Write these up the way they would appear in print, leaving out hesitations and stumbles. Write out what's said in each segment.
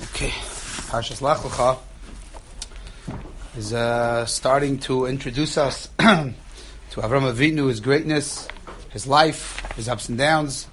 Okay, Parshas Lech Lecha is starting to introduce us to Avram Avinu, his greatness, his life, his ups and downs.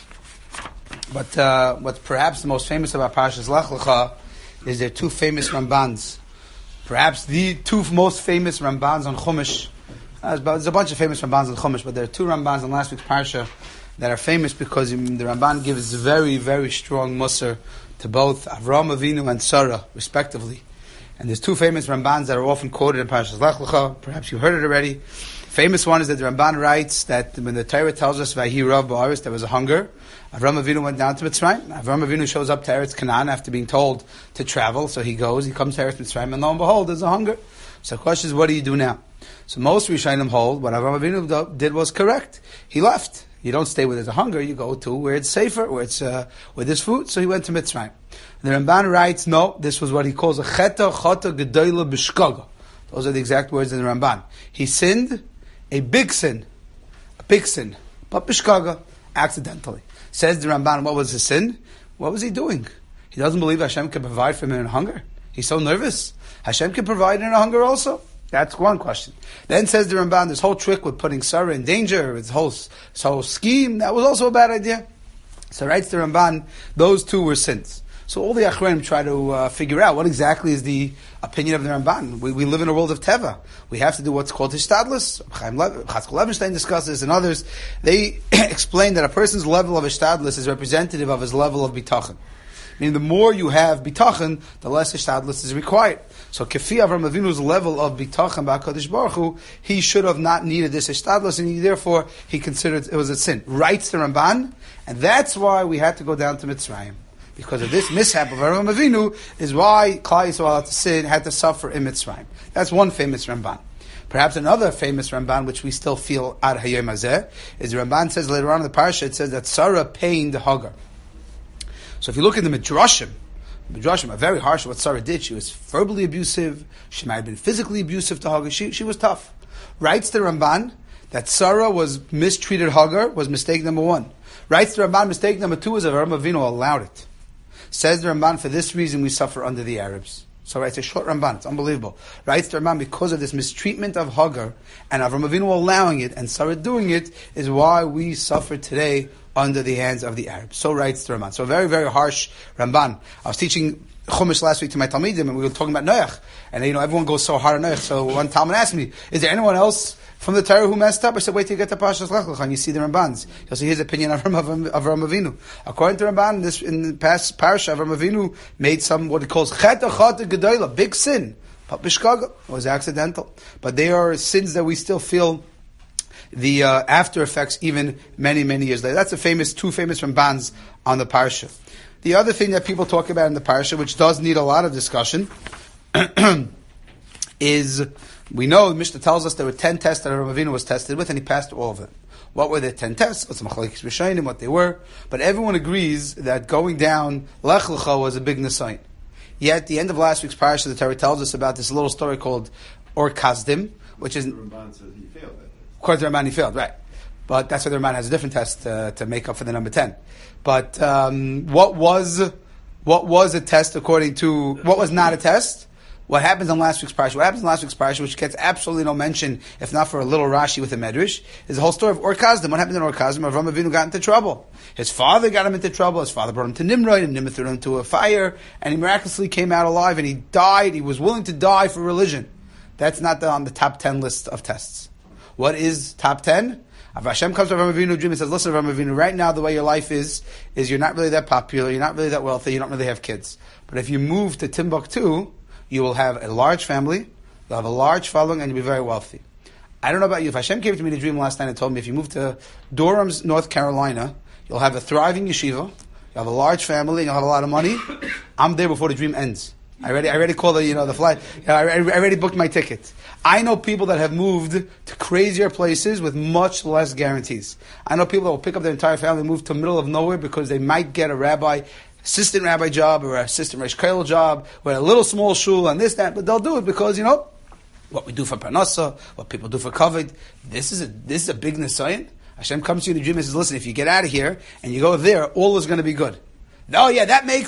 But what's perhaps the most famous about Parshas Lech Lecha is their two famous Rambans. Perhaps the two most famous Rambans on Chumash. There's a bunch of famous Rambans on Chumash, but there are two Rambans on last week's Parsha that are famous because the Ramban gives very, very strong musar to both Avram Avinu and Sarah, respectively. And there's two famous Rambans that are often quoted in Parshas Lech Lecha. Perhaps you heard it already. Famous one is that the Ramban writes that when the Torah tells us Vahi Rav Ba'aretz, there was a hunger. Avram Avinu went down to Mitzrayim. Avram Avinu shows up to Eretz Canaan after being told to travel. So he goes, he comes to Eretz Mitzrayim, and lo and behold, there's a hunger. So the question is, what do you do now? So most Rishonim hold what Avram Avinu did was correct. He left. You don't stay where there's a hunger. You go to where it's safer, where there's food. So he went to Mitzrayim. And the Ramban writes, no, this was what he calls a cheta gedola b'shkaga. Those are the exact words in the Ramban. He sinned a big sin, but b'shkaga, accidentally. Says the Ramban, what was his sin? What was he doing? He doesn't believe Hashem can provide for him in hunger. He's so nervous. Hashem can provide in a hunger also. That's one question. Then says the Ramban, this whole trick with putting Sarah in danger, his whole scheme, that was also a bad idea. So writes the Ramban, those two were sins. So all the Achronim try to figure out what exactly is the opinion of the Ramban. We live in a world of Teva. We have to do what's called Hishtadlus. Chatzkel Levenstein discusses this, and others. They explain that a person's level of Hishtadlus is representative of his level of Bitachon. Meaning the more you have Bitachon, the less Hishtadlus is required. So Kefi Avram Avinu's level of Bitachon b'HaKadosh Baruch Hu, he should have not needed this Hishtadlus, and therefore he considered it was a sin. Writes the Ramban, and that's why we had to go down to Mitzrayim. Because of this mishap of Avram Avinu is why Klal Yisrael had to suffer in Mitzrayim. That's one famous Ramban. Perhaps another famous Ramban, which we still feel ad hayom hazeh, is the Ramban says later on in the parsha, it says that Sarah pained Hagar. So if you look in the Midrashim are very harsh what Sarah did. She was verbally abusive. She might have been physically abusive to Hagar. She was tough. Writes the Ramban that Sarah was mistreated Hagar was mistake number one. Writes the Ramban mistake number two is that Avram Avinu allowed it. Says the Ramban, for this reason we suffer under the Arabs. So writes a short Ramban, it's unbelievable. Writes the Ramban, because of this mistreatment of Hagar, and Avram Avinu allowing it, and Sarah doing it, is why we suffer today under the hands of the Arabs. So writes the Ramban. So a very, very harsh Ramban. I was teaching Chumash last week to my Talmidim, and we were talking about Noach. And everyone goes so hard on Noach. So one Talmud asked me, is there anyone else from the Torah who messed up? I said, wait till you get to Parshas Lech Lecha and you see the Rambans. You'll see his opinion of Avram Avinu. According to Ramban, in the past Parsha, Avram Avinu made some, what he calls cheta gedola, big sin. But b'shkaga, it was accidental. But they are sins that we still feel the after effects even many, many years later. That's two famous Rambans on the Parsha. The other thing that people talk about in the Parsha, which does need a lot of discussion, is, we know the Mishnah tells us there were 10 tests that Avram Avinu was tested with, and he passed all of them. What were the 10 tests? What's machlokes rishonim, what they were. But everyone agrees that going down Lech Lecha was a big nisayon. Yet, at the end of last week's Parsha, the Torah tells us about this little story called Or Kasdim, which is... The Ramban says he failed that. According to the Ramban, he failed, right. But that's why the Ramban has a different test to make up for the number 10. But what was a test according to... What was not a test? What happens in last week's Parsha? What happens in last week's Parsha, which gets absolutely no mention, if not for a little Rashi with a Medrash, is the whole story of Or Kasdim. What happened in Or Kasdim? Avram Avinu got into trouble. His father got him into trouble. His father brought him to Nimrod, and Nimrod threw him into a fire, and he miraculously came out alive, and he died. He was willing to die for religion. That's not on the top 10 list of tests. What is top 10? If Hashem comes to Avram Avinu dream and says, listen, Avram Avinu, right now the way your life is you're not really that popular, you're not really that wealthy, you don't really have kids. But if you move to Timbuktu, you will have a large family, you'll have a large following, and you'll be very wealthy. I don't know about you. If Hashem came to me in a dream last night and told me if you move to Durham, North Carolina, you'll have a thriving yeshiva, you'll have a large family, and you'll have a lot of money, I'm there before the dream ends. I already called the flight. I already booked my ticket. I know people that have moved to crazier places with much less guarantees. I know people that will pick up their entire family and move to the middle of nowhere because they might get a assistant rabbi job or an assistant Reish Kollel job with a little small shul and this, that, but they'll do it because, what we do for Parnasa, what people do for Kavod. This is a big nisayon. Hashem comes to you in a dream and says, listen, if you get out of here and you go there, all is going to be good. Oh yeah, that makes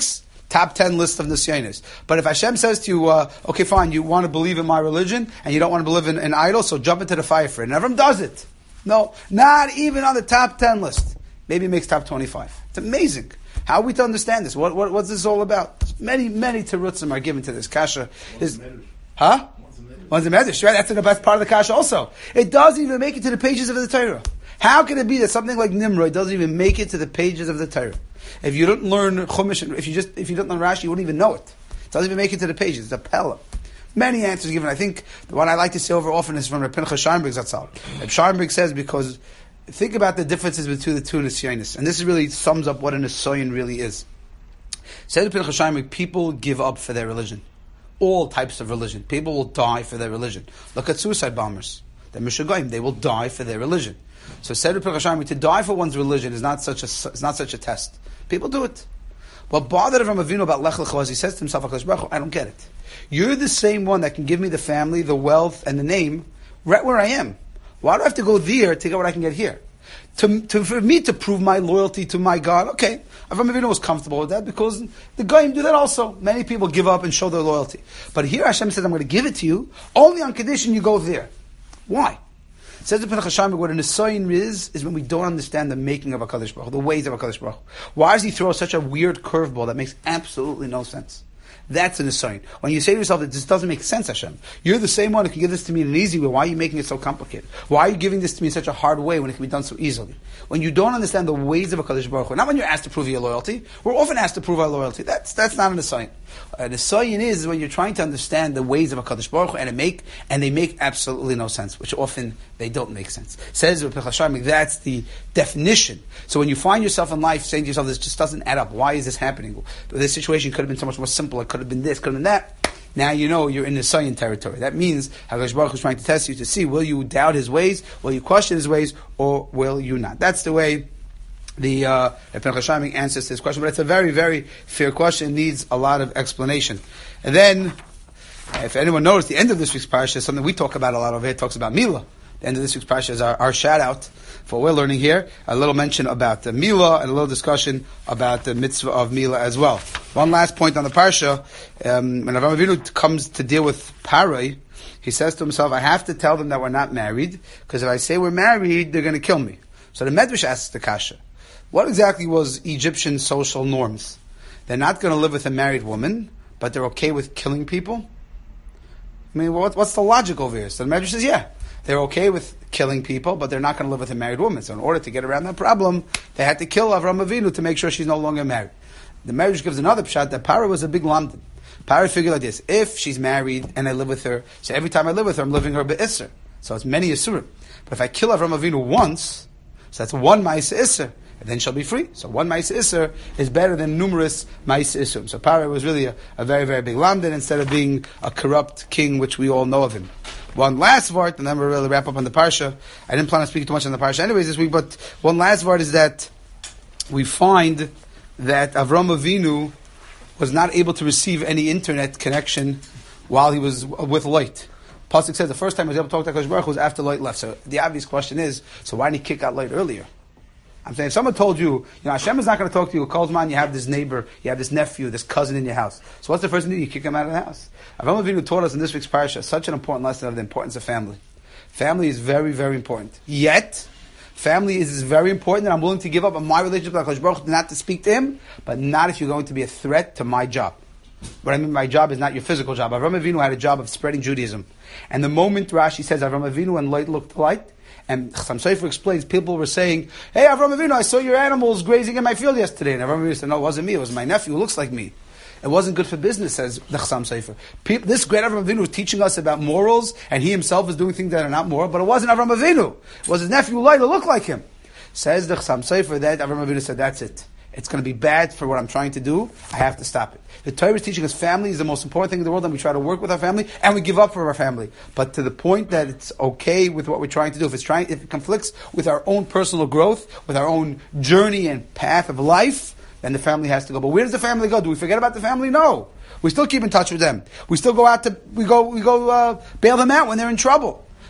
top 10 list of Nisyonis. But if Hashem says to you, okay, fine, you want to believe in my religion, and you don't want to believe in idols, so jump into the fire for it. And Avram does it. No, not even on the top 10 list. Maybe it makes top 25. It's amazing. How are we to understand this? What's this all about? Many terutzim are given to this. Kasha is... Huh? One's a medrash, right? That's the best part of the kasha also. It doesn't even make it to the pages of the Torah. How can it be that something like Nimrod doesn't even make it to the pages of the Torah? If you don't learn Chumash, if you don't learn Rashi, you wouldn't even know it. It doesn't even make it to the pages. It's a pella. Many answers given. I think the one I like to say over often is from Reb Pinchas Scheinberg Zatzal. Reb Scheinberg says, because think about the differences between the two Nisyonis, and this really sums up what a Nisyon really is. Says Reb Pinchas Scheinberg, people give up for their religion. All types of religion. People will die for their religion. Look at suicide bombers. They're Mishagoyim. They will die for their religion. So said Reb Pinchas Scheinberg, to die for one's religion is not such a test. People do it. What bothered Avram Avinu about Lech Lecha was he says to himself, HaKadosh Baruch Hu, I don't get it. You're the same one that can give me the family, the wealth, and the name right where I am. Why do I have to go there to get what I can get here? For me to prove my loyalty to my God, okay, Avram Avinu was comfortable with that because the Goyim do that also. Many people give up and show their loyalty. But here Hashem says, I'm going to give it to you only on condition you go there. Why? Says the Pinchas Scheinberg, what a Nisayin is when we don't understand the making of HaKadosh Baruch Hu, the ways of HaKadosh Baruch Hu. Why does he throw such a weird curveball that makes absolutely no sense? That's a Nisayin. When you say to yourself that this doesn't make sense, Hashem, you're the same one who can give this to me in an easy way. Why are you making it so complicated? Why are you giving this to me in such a hard way when it can be done so easily? When you don't understand the ways of HaKadosh Baruch Hu, not when you're asked to prove your loyalty, we're often asked to prove our loyalty. That's not a Nisayin. A Nisayin is when you're trying to understand the ways of HaKadosh Baruch Hu and they make absolutely no sense, which often they don't make sense. Says Reb Pinchas Scheinberg, that's the definition. So when you find yourself in life saying to yourself, this just doesn't add up. Why is this happening? This situation could have been so much more simple. It could have been this, could have been that. Now you know you're in the Nisayin territory. That means HaKadosh Baruch Hu is trying to test you to see, will you doubt His ways, will you question His ways, or will you not? That's the way the Pinchas Scheinberg answers to this question. But it's a very, very fair question. It needs a lot of explanation. And then, if anyone noticed, the end of this week's parasha is something we talk about a lot over here. It talks about Milah. The end of this week's parasha is our shout out for what we're learning here. A little mention about the Milah and a little discussion about the mitzvah of Milah as well. One last point on the parasha. When Avram Avinu comes to deal with Parai, he says to himself, I have to tell them that we're not married, because if I say we're married, they're going to kill me. So the Medrash asks the kasha, what exactly was Egyptian social norms? They're not going to live with a married woman, but they're okay with killing people? I mean, what's the logic over here? So the Medrash says, yeah, they're okay with killing people, but they're not going to live with a married woman. So in order to get around that problem, they had to kill Avram Avinu to make sure she's no longer married. The Medrash gives another pshat that Parah was a big lamdan. Parah figured like this, if she's married and I live with her, so every time I live with her, I'm living her be'isr. So it's many isurim. But if I kill Avram Avinu once, so that's one ma'aseh isr, and then she'll be free. So one ma'aseh isr is better than numerous ma'aseh isurim. So Parah was really a very, very big lamdan instead of being a corrupt king, which we all know of him. One last word, and then we'll really wrap up on the parsha. I didn't plan on speaking too much on the parsha anyways this week, but one last word is that we find that Avram Avinu was not able to receive any internet connection while he was with Lot. Pasuk says the first time he was able to talk to HaKadosh Baruch Hu was after Lot left. So the obvious question is, so why didn't he kick out Lot earlier? I'm saying if someone told you, Hashem is not going to talk to you, Kolzman, you have this neighbor, you have this nephew, this cousin in your house. So what's the first thing you do? You kick him out of the house. Avram Avinu taught us in this week's parasha such an important lesson of the importance of family. Family is very, very important. Yet, family is very important, and I'm willing to give up on my relationship with HaKadosh Baruch Hu not to speak to him, but not if you're going to be a threat to my job. What I mean by job is not your physical job. Avram Avinu had a job of spreading Judaism. And the moment Rashi says Avram Avinu and Lot looked alike, and Chassam Sofer explains, people were saying, hey Avram Avinu, I saw your animals grazing in my field yesterday. And Avram Avinu said, no, it wasn't me, it was my nephew who looks like me. It wasn't good for business, says the Chassam Sofer. This great Avram Avinu was teaching us about morals, and he himself was doing things that are not moral, but it wasn't Avram Avinu. It was his nephew Lot who looked like him. Says the Chassam Sofer that Avram Avinu said, that's it. It's going to be bad for what I'm trying to do. I have to stop it. The Torah is teaching us family is the most important thing in the world, and we try to work with our family, and we give up for our family. But to the point that it's okay with what we're trying to do. If it conflicts with our own personal growth, with our own journey and path of life, then the family has to go. But where does the family go? Do we forget about the family? No. We still keep in touch with them. We still go out to, we go bail them out when they're in trouble.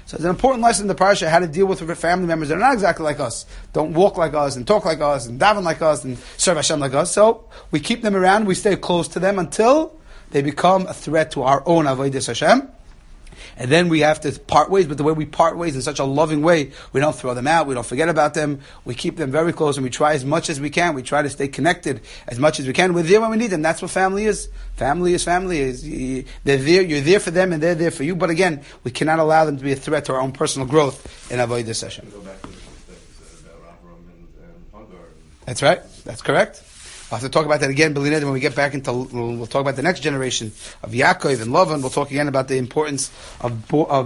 So it's an important lesson in the parasha how to deal with family members that are not exactly like us, don't walk like us, and talk like us, and daven like us, and serve Hashem like us. So we keep them around, we stay close to them until they become a threat to our own avodas Hashem. And then we have to part ways, but the way we part ways in such a loving way, we don't throw them out, we don't forget about them, we keep them very close, and we try as much as we can, we try to stay connected as much as we can. We're there when we need them. That's what family is. Family is family. They're there, you're there for them, and they're there for you. But again, we cannot allow them to be a threat to our own personal growth in avodas Hashem. Go back to the context about Avraham and Hagar. That's right. That's correct. We'll have to talk about that again, Belinda, when we get back into, we'll talk about the next generation of Yaakov and Lavan. We'll talk again about the importance of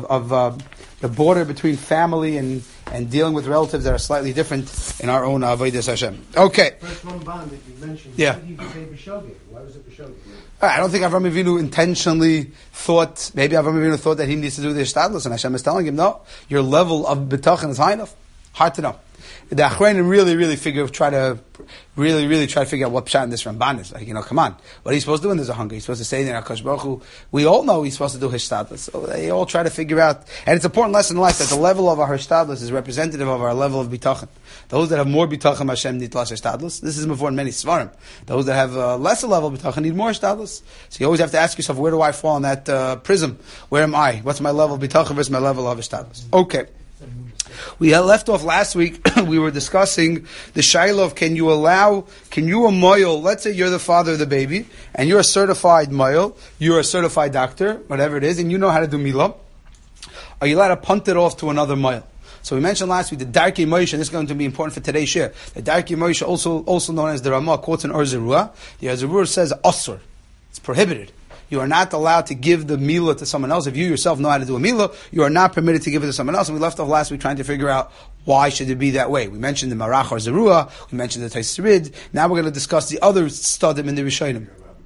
the border between family and dealing with relatives that are slightly different in our own avodas Hashem. Okay. First one bond that you mentioned. Yeah. Why did you say B'shogeg? Why was it B'shogeg? I don't think Avraham Avinu intentionally thought, maybe Avraham Avinu thought that he needs to do the Ishtadlus, and Hashem is telling him, no, your level of bitachon is high enough. Hard to know. The Achrayim really try to figure out what pshat in this Ramban is. Like, come on. What are you supposed to do when there's a hunger? You're supposed to say there, HaKadosh Baruch Hu. We all know he's supposed to do Hishtadlus. So they all try to figure out, and it's an important lesson in life that the level of our Hishtadlus is representative of our level of bitachon. Those that have more bitachon Hashem need less Hishtadlus. This is before in many Svarim. Those that have a lesser level of bitachon need more Hishtadlus. So you always have to ask yourself, where do I fall in that prism? Where am I? What's my level of bitachon versus my level of Hishtadlus? Okay. We had left off last week, we were discussing the shaila of can you a moil, let's say you're the father of the baby, and you're a certified moil, you're a certified doctor, whatever it is, and you know how to do milah. Are you allowed to punt it off to another moil? So we mentioned last week the Darkei Moshe, and this is going to be important for today's share. The Darkei Moshe, also known as the Ramah, quotes in Or Zerua. The Or Zerua says, Asur. It's prohibited. You are not allowed to give the milah to someone else. If you yourself know how to do a milah, you are not permitted to give it to someone else. And we left off last week trying to figure out why should it be that way. We mentioned the Marach or Zerua, we mentioned the Taisrid. Now we're going to discuss the other studim in the Rishonim.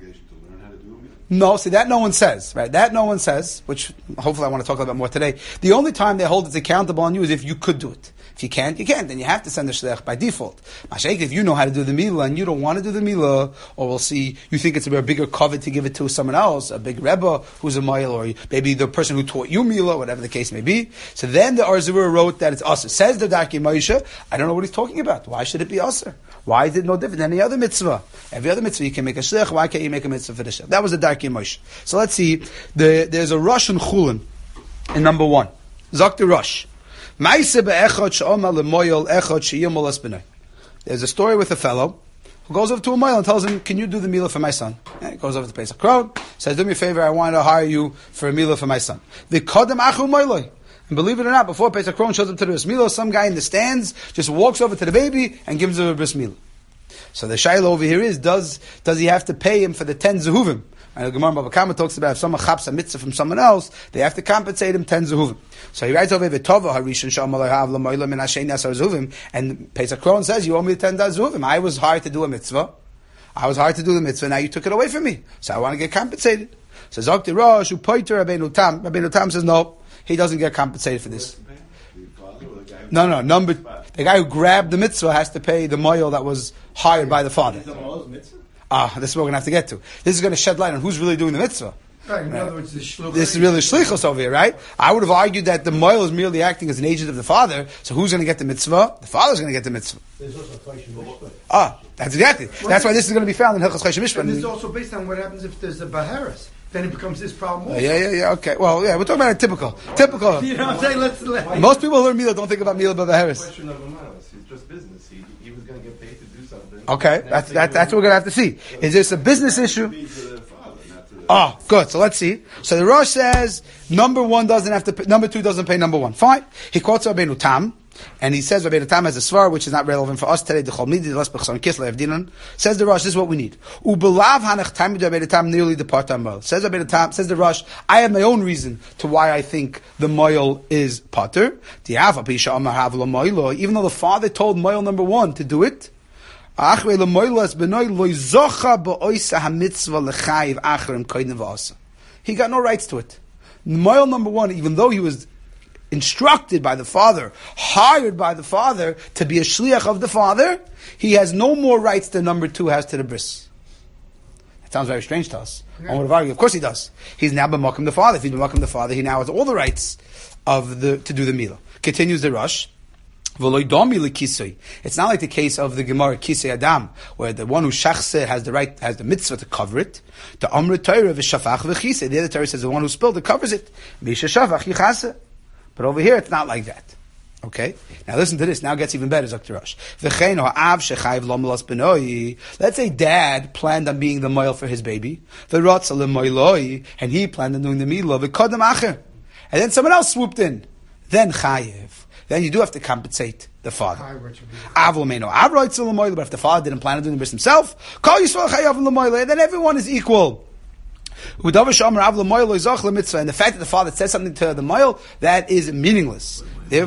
No, see, that no one says, right? That no one says, which hopefully I want to talk about more today. The only time they hold it's accountable on you is if you could do it. If you can't, you can't. Then you have to send the shliach by default. Mashiach, if you know how to do the milah and you don't want to do the milah, or we'll see, you think it's a bigger covet to give it to someone else, a big rebbe who's a mile, or maybe the person who taught you milah, whatever the case may be. So then the Or Zerua wrote that it's usher. Says the Darkei Moshe, I don't know what he's talking about. Why should it be usher? Why is it no different than any other mitzvah? Every other mitzvah you can make a shliach. Why can't you make a mitzvah for the shliach? That was the Darkei Moshe. So let's see. There's a Rosh in Chulin in number 1. Zok the Rosh. There's a story with a fellow who goes over to a moil and tells him, can you do the milah for my son? And he goes over to Pesach Krone, says, do me a favor, I want to hire you for a milah for my son. And believe it or not, before Pesach Krone shows up to the bris milah, some guy in the stands just walks over to the baby and gives him a bris milah. So the shaila over here is, does he have to pay him for the 10 zehuvim? And the Gemara Bava Kama talks about if someone chaps a mitzvah from someone else, they have to compensate him 10 zehuvim. So he writes over V'tova Harishon Sha'amalei Hav L'Moila Min Hashem Yasar Zehuvim, and Pesach Kron says, you owe me 10 zehuvim. I was hired to do a mitzvah. I was hired to do the mitzvah, now you took it away from me. So I want to get compensated. So Zok the Rosh, who poiter Rabbeinu Tam. Rabbeinu Tam says, no, he doesn't get compensated for this. No, the guy who grabbed the mitzvah has to pay the moil that was hired by the father. This is what we're going to have to get to. This is going to shed light on who's really doing the mitzvah. Right, in other words, this is really shlichus over here, right? I would have argued that the moil is merely acting as an agent of the father, so who's going to get the mitzvah? The father's going to get the mitzvah. There's also Choshen Mishpat. That's exactly. That's why this is going to be found in Hilchos Choshen Mishpat. And it's also based on what happens if there's a Baharis. Then it becomes this problem also. Yeah, okay. Well, yeah, we're talking about a typical. You know what I'm saying? Let's most people who learn Milah don't think about Milah Baharis. Question of a miles. It's just business. He was going to get paid to do something. Okay, that's what we're going to have to see. Is this a business issue? Good. So let's see. So the Rosh says number 1 doesn't have to pay, number 2 doesn't pay number 1. Fine. He quotes Rabbeinu Tam, and he says Rabbeinu Tam has a svar which is not relevant for us today. Says the Rosh, this is what we need. Nearly the part-time moil. Says Rabbeinu Tam, says the Rosh, I have my own reason to why I think the moil is pater. Even though the father told moil number 1 to do it. He got no rights to it. Moil number 1, even though he was instructed by the father, hired by the father to be a shliach of the father, he has no more rights than number 2 has to the bris. That's sounds very strange to us. One would have argued, of course he does. He's now b'makom the father. If he's b'makom the father, he now has all the rights to do the milah. Continues the Rush. It's not like the case of the Gemara Kisei Adam, where the one who shachse has the mitzvah to cover it. The Amrit Torah v'shafach v'chise. The other Torah says the one who spilled it covers it. Misha shafach yichase. But over here it's not like that. Okay? Now listen to this. Now it gets even better, Dr. Rush. Let's say dad planned on being the moil for his baby. And he planned on doing the milah. And then someone else swooped in. Then chayiv. Then you do have to compensate the father. But if the father didn't plan on doing the bris himself, then everyone is equal. And the fact that the father says something to the moil, that is meaningless.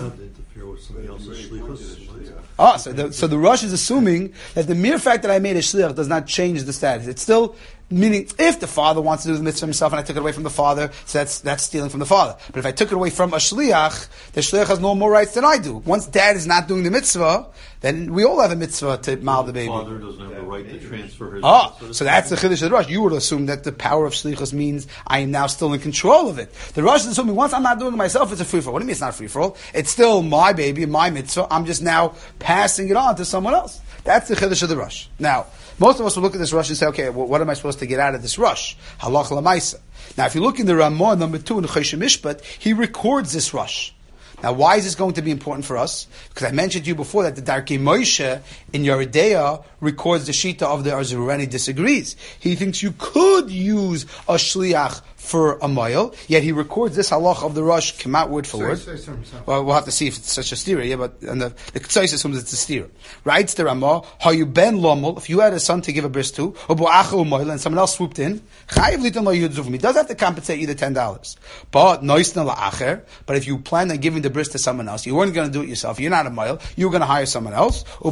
So the Rosh is assuming that the mere fact that I made a shliach does not change the status. It's still meaning if the father wants to do the mitzvah himself and I took it away from the father, so that's stealing from the father. But if I took it away from a shliach, the shliach has no more rights than I do. Once dad is not doing the mitzvah, then we all have a mitzvah to mal the baby. The father doesn't have the right to transfer his mitzvah. So that's the chiddush of the Rosh. You would assume that the power of shlichus means I am now still in control of it. The Rosh is assuming once I'm not doing it myself, it's a free for all. What do you mean it's not a free for all? It's still my baby, my mitzvah. I'm just now passing it on to someone else. That's the chiddush of the Rosh. Now, most of us will look at this Rush and say, okay, well, what am I supposed to get out of this Rush? Halach lamaisa. Now, if you look in the Ramah, number 2, in the Choshen Mishpat, he records this Rush. Now, why is this going to be important for us? Because I mentioned to you before that the Darkei Moshe in Yeridea records the Shita of the Arzurani disagrees. He thinks you could use a Shliach for a mile, yet he records this halach of the Rush, come out word for word. Well, we'll have to see if it's such a stira, yeah, but and the Ktsois assumes it's a stira. Writes the Ramah, how you ben lomel, if you had a son to give a bris to, and someone else swooped in, he does have to compensate you the $10. But if you plan on giving the bris to someone else, you weren't going to do it yourself, you're not a mile, you were going to hire someone else, so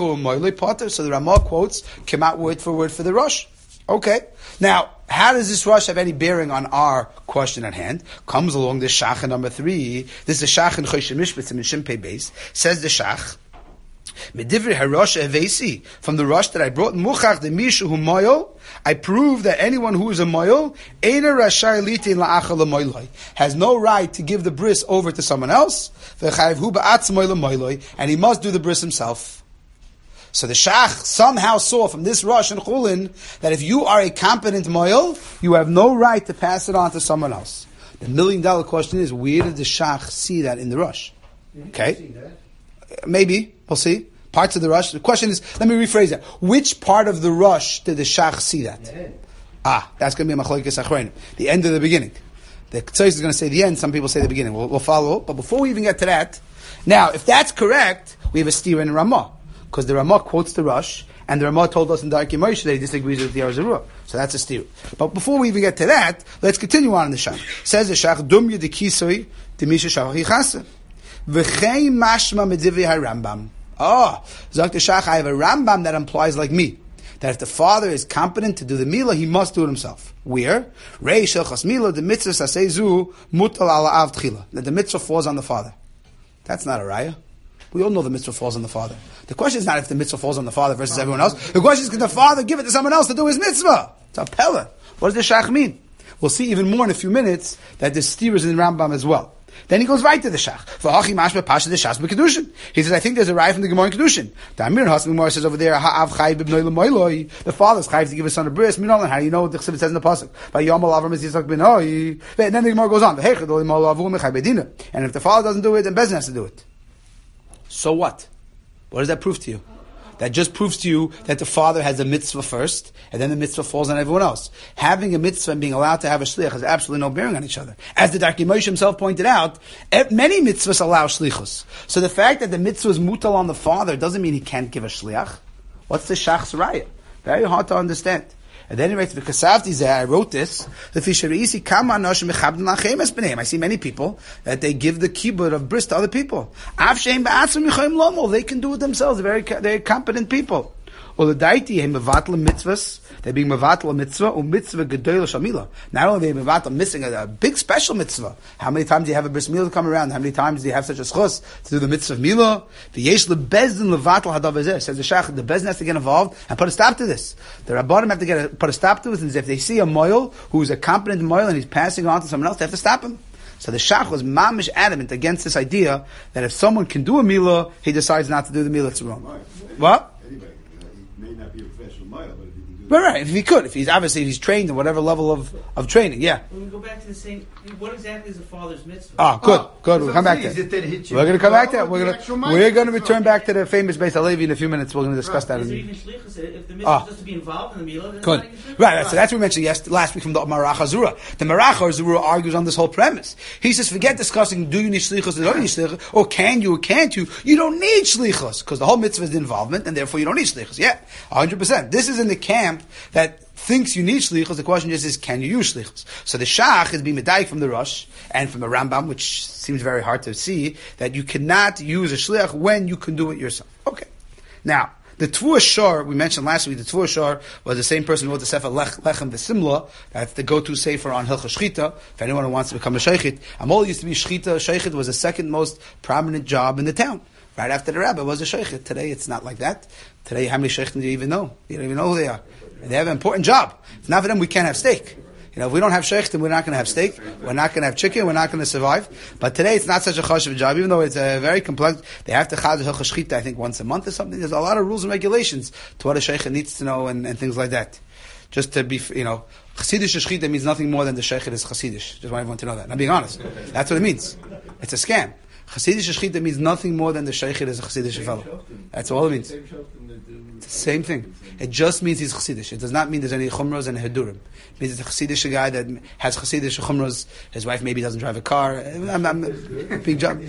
the Ramah quotes, come out word for the Rush. Okay. Now, how does this Rush have any bearing on our question at hand? Comes along the Shach number 3. This is the Shach in Choshen Mishpat in Shimpei Beis. Says the Shach, Medivri Harosh Evesi, from the Rush that I brought, Muchach de Mishu Hu Moyol, I prove that anyone who is a Moyol, Eina Rashai Litin La'achal Moyloi, has no right to give the bris over to someone else, V'chayiv Hu Ba'atz Moyloi, and he must do the bris himself. So the Shach somehow saw from this Rush and Chulin that if you are a competent moil, you have no right to pass it on to someone else. The $1 million question is, where did the Shach see that in the Rush? Okay? Maybe. We'll see. Parts of the Rush. The question is, let me rephrase that. Which part of the Rush did the Shach see that? That's going to be a Machlokes Achronim. The end of the beginning. The Ktsois is going to say the end. Some people say the beginning. We'll follow. But before we even get to that, now, if that's correct, we have a steer in Ramah. Because the Ramah quotes the Rush, and the Ramah told us in Darkei Moshe that he disagrees with the Arzurah. So that's a steer. But before we even get to that, let's continue on in the Shach. Says the Shach, Dum Yud Kisoi, Demisha Shavach Yichase. V'chei mashma medivri ha-Rambam. Zok the Shach, I have a Rambam that implies like me, that if the father is competent to do the milah, he must do it himself. Where? Rei shelchas milah, the mitzvah saseizu, mutal ala av tchila. That the mitzvah falls on the father. That's not a raya. We all know the mitzvah falls on the father. The question is not if the mitzvah falls on the father versus everyone else. The question is, can the father give it to someone else to do his mitzvah? It's a pella. What does the Shach mean? We'll see even more in a few minutes that the steer is in Rambam as well. Then he goes right to the Shach. He says, I think there's a raya from the Gemara in Kedushin. The Amir Hasan Gemara says over there, the father's chayiv to give his son a bris. How do you know what the Chassid says in the pasuk? And then the Gemara goes on. And if the father doesn't do it, then Bezin has to do it. So what? What does that prove to you? That just proves to you that the father has a mitzvah first, and then the mitzvah falls on everyone else. Having a mitzvah and being allowed to have a shliach has absolutely no bearing on each other. As the Darkei Moshe himself pointed out, many mitzvahs allow shlichus. So the fact that the mitzvah is mutal on the father doesn't mean he can't give a shliach. What's the shach's raya? Very hard to understand. And then he writes, I wrote this, I see many people that they give the kibbutz of bris to other people. They can do it themselves. They're very competent people. Or the daiti he mevatel mitzvahs. They're being mevatel a mitzvah or mitzvah gedolah shamila. Not only are they mevatel missing a big special mitzvah. How many times do you have a bris milah come around? How many times do you have such a schus to do the mitzvah of milah? The yesh lebezdin levatel hadav ezeh. Says the shach, the bezdin has to get involved and put a stop to this. The rabbanim have to put a stop to it. And if they see a moil who's a competent moil and he's passing it on to someone else, they have to stop him. So the shach was mamish adamant against this idea that if someone can do a milah, he decides not to do the milah. It's wrong. What? Anybody, he may not be a professional mile, but if he can do Right. If he could, if he's trained in whatever level of training, yeah. When we go back to the same, what exactly is a father's mitzvah? Good. We'll come back to that. We're going to come back to that. We're going to return back to the famous Beis Halevi in a few minutes. We're going to discuss that. Is there even shlichus? If the mitzvah is just to be involved in the milah, good. Right. So that's what we mentioned last week from the Marach Hazura. The Marach Hazura argues on this whole premise. He says, forget discussing do you need shlichus or don't you need shlichus, or can you or can't you. You don't need shlichus because the whole mitzvah is the involvement, and therefore you don't need shlichus. Yeah, 100%. This is in the camp that thinks you need shlichus. The question just is, can you use shlichus? So the shach is being medayik from the Rosh and from the Rambam, which seems very hard to see, that you cannot use a shliach when you can do it yourself. Okay. Now, the Tvua Shor, we mentioned last week, the Tvua Shor was the same person who wrote the Sefer Lechem V'Simla. That's the go-to sefer on Hilchah Shchita, if anyone who wants to become a sheikhit. Amol used to be Shchita. Sheikhit was the second most prominent job in the town. Right after the rabbi was a sheikhit. Today it's not like that. Today, how many sheikhim do you even know? You don't even know who they are. They have an important job. If not for them, we can't have steak. If we don't have sheikhim, we're not going to have steak. We're not going to have chicken. We're not going to survive. But today, it's not such a chashuv job, even though it's a very complex. They have to chaz Hilchah Shchita, I think, once a month or something. There's a lot of rules and regulations to what a sheikh needs to know and things like that. Just to be, Chassidish Shchita means nothing more than the sheikh is Chassidish. Just want everyone to know that. I'm being honest. That's what it means. It's a scam. Chassidish Shchita means nothing more than the sheikh is a Chassidish fellow. That's all it means. It's the same thing. It just means he's Chassidish. It does not mean there's any chumras and hedurim. It means it's a Chassidish guy that has Chassidish chumras. His wife maybe doesn't drive a car. Big job.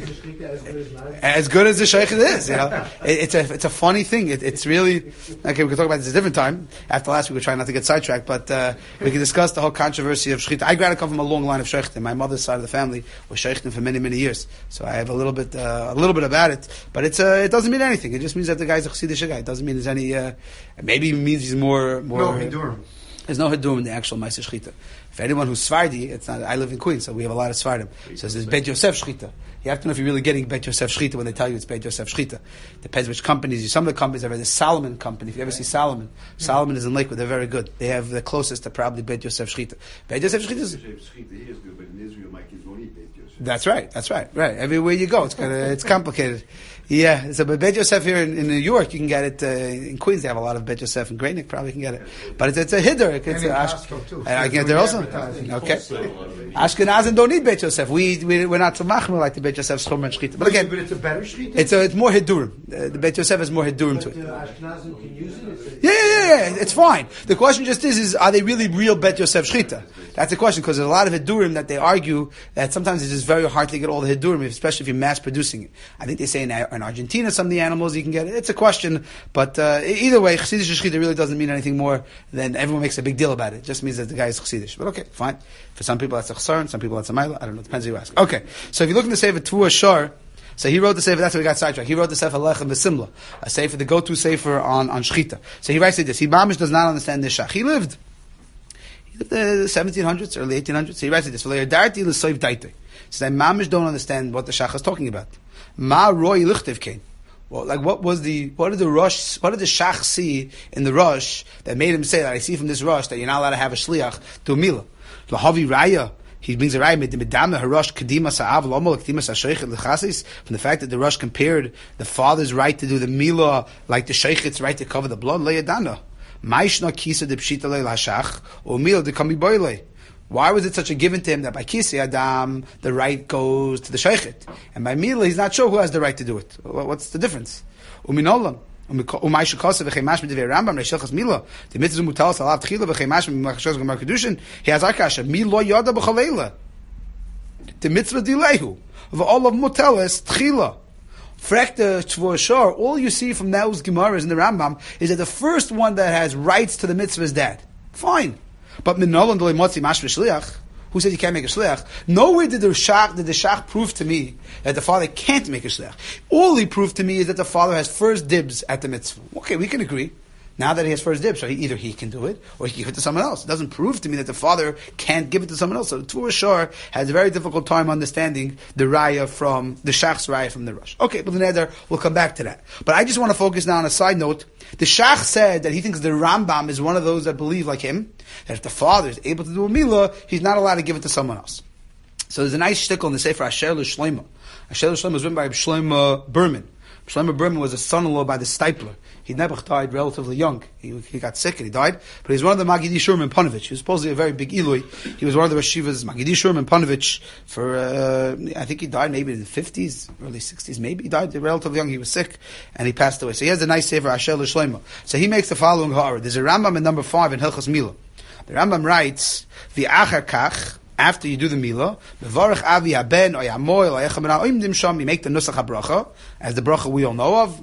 As good as the sheikh is, It's a funny thing. It's really, okay, we can talk about this a different time. After last week, we were trying not to get sidetracked, but we can discuss the whole controversy of shechita. I come from a long line of sheikhim. My mother's side of the family was sheikhim for many, many years. So I have a little bit about it. But it doesn't mean anything. It just means that the guy's a Chassidish guy. It doesn't mean there's any, maybe it means he's more. No Hidurim. There's no Hidurim in the actual Ma'aseh Shchita. For anyone who's Sfardi, it's not. I live in Queens, so we have a lot of Sfardim. So there's Bet Yosef Shchita. You have to know if you're really getting Bet Yosef Shchita when they tell you it's Bet Yosef Shchita. Depends which companies. Some of the companies are the Salomon company. If you ever see Salomon is in Lakewood. They're very good. They have the closest to probably Bet Yosef Shchita. Bet Yosef Shchita is good, but in Israel, my kids won't eat Bet Yosef. That's right. Everywhere you go, it's complicated. Yeah, so but Bet Yosef here in New York, you can get it in Queens. They have a lot of Bet Yosef, and Great probably can get it. But it's a hiddur. And in Costco too. I can get there also. Okay. Ashkenazim don't need Bet Yosef. We're not so machmir like the Bet Yosef Schumra and Shchita. But again, it's a better shchita. It's more hidurim. The Bet Yosef has more hidurim to it. Ashkenazim can use it. Yeah. It's fine. The question just is are they really real Bet Yosef Shchita? That's the question, because there's a lot of hidurim that they argue that sometimes it's just very hard to get all the hidurim, especially if you're mass producing it. I think they say in Argentina some of the animals you can get it. It's a question, but either way, Chassidish Shchita really doesn't mean anything more than everyone makes a big deal about it. It just means that the guy is Chassidish. But okay, fine. For some people that's a chsarn, some people that's a maila. I don't know. It depends who you ask. Okay, so if you look in the Sefer Tvua Shor, so he wrote the Sefer, that's why we got sidetracked. He wrote the Sefer Lechem V'Simla, a Sefer, the go-to Sefer on Shchita. So he writes like this. He mamish does not understand this shach. He lived the 1700s, early 1800s. So he writes like this. So I mamish don't understand what the shach is talking about. Ma roi lichtiv kain. Well, like what did the shach see in the Rosh that made him say that I see from this Rosh that you're not allowed to have a shliach to a milah? Lahavi raya. He brings a raya from the fact that the Rosh compared the father's right to do the milah like the sheikh's right to cover the blood. Why was it such a given to him that by Kisi Adam the right goes to the Sheikhet, and by Mila he's not sure who has the right to do it? What's the difference? Uminolam. The mitzvah mutalas alav tchila v'cheimash b'machshos gemar kedushin. He has arkasha milo yada b'chalela. The mitzvah dilehu v'olav mutalas tchila. Frekta Tvua Shor. All you see from those gemaras in the Rambam is that the first one that has rights to the mitzvah is dad. Fine. But minolan doli motzi mashve shliach. Who said you can't make a shliach? Nowhere did the shach prove to me that the father can't make a shliach. All he proved to me is that the father has first dibs at the mitzvah. Okay, we can agree. Now that he has first dibs, so either he can do it or he can give it to someone else. It doesn't prove to me that the father can't give it to someone else. So Tvur Shor has a very difficult time understanding the raya from the Shach's raya from the Rosh. Okay, but the Neder, we'll come back to that. But I just want to focus now on a side note. The Shach said that he thinks the Rambam is one of those that believe like him, that if the father is able to do a milah, he's not allowed to give it to someone else. So there's a nice shtickle in the Sefer Asher L'Shleima. Asher L'Shleima was written by Shlomo Berman. Shlomo Berman was a son-in-law by the Stipler. He Nebuch died relatively young. He got sick and he died. But he was one of the Magidi Shurim in Panovich. He was supposedly a very big Ilui. He was one of the Rashivas Magidi Shurim in Panovich for, I think he died maybe in the 50s, early 60s maybe. He died relatively young. He was sick and he passed away. So he has a nice sefer, Asher L'Shleima. So he makes the following ha'ara. There's a Rambam in number 5 in Hilchos Milah. The Rambam writes, V'achar kach, after you do the milah, mevarich avi haben or yamoil or yechem oimdim sham, you make the nusach habracha, as the bracha we all know of.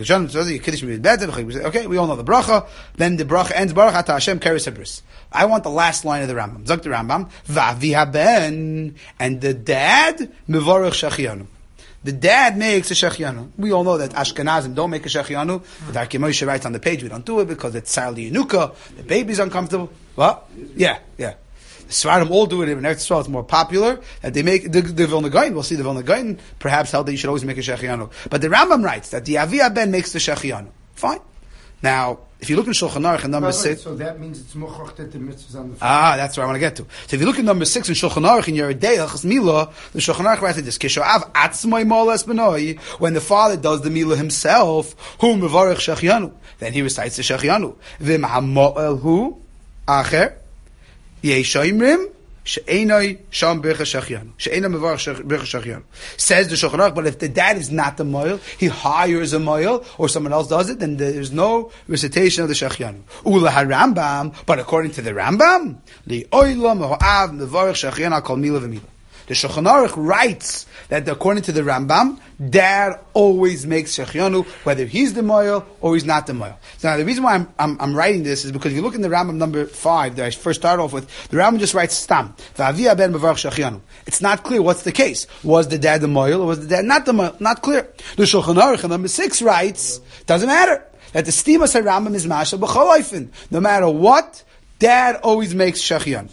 Okay, we all know the bracha. Then the bracha ends baruch ata Hashem keres habris. I want the last line of the Rambam. Zok the Rambam, v'avi haben, and the dad mevarich shechianu. The dad makes a shechianu. We all know that Ashkenazim don't make a shechianu. But Darkei Moshe writes on the page, we don't do it because it's tzarli yenuka. The baby's uncomfortable. What? Yeah. The Svardim all do it in Eretz Yisrael. It's more popular that they make the Vilna Gaon. We'll see the Vilna Gaon perhaps held that you should always make a shechianu. But the Rambam writes that the Avi Ben makes the shechianu. Fine. Now, if you look in Shulchan Aruch in number 6, so that means it's mochach that the mitzvahs on the father. That's what I want to get to. So if you look at number 6 in Shulchan Aruch in Yoreh Deah Hilchos Milah, the Shulchan Aruch writes like this: Kishoav atzmai molas benoi. When the father does the milah himself, hu mevarich shechianu, then he recites the shechianu. V'im hamoel hu acher. Yeshaimrim she'enoi sham bircha shechianu. She'enoi mevarich bircha shechianu. Says the Shulchan Aruch, but if the dad is not the moil, he hires a moil, or someone else does it, then there's no recitation of the shechianu. Ula harambam, but according to the Rambam, li oilam ho'av mevarich shechianu kol milah v'milah. The Shulchan Aruch writes that according to the Rambam, dad always makes shechianu, whether he's the moil or he's not the moil. So now the reason why I'm writing this is because if you look in the Rambam number 5 that I first started off with, the Rambam just writes stam. V'avi ben mevarich shechianu. It's not clear what's the case. Was the dad the moil or was the dad not the moil? Not clear. The Shulchan Aruch in number 6 writes, doesn't matter. That the stimas Rambam is mashal b'chol oifin. No matter what, dad always makes shechianu.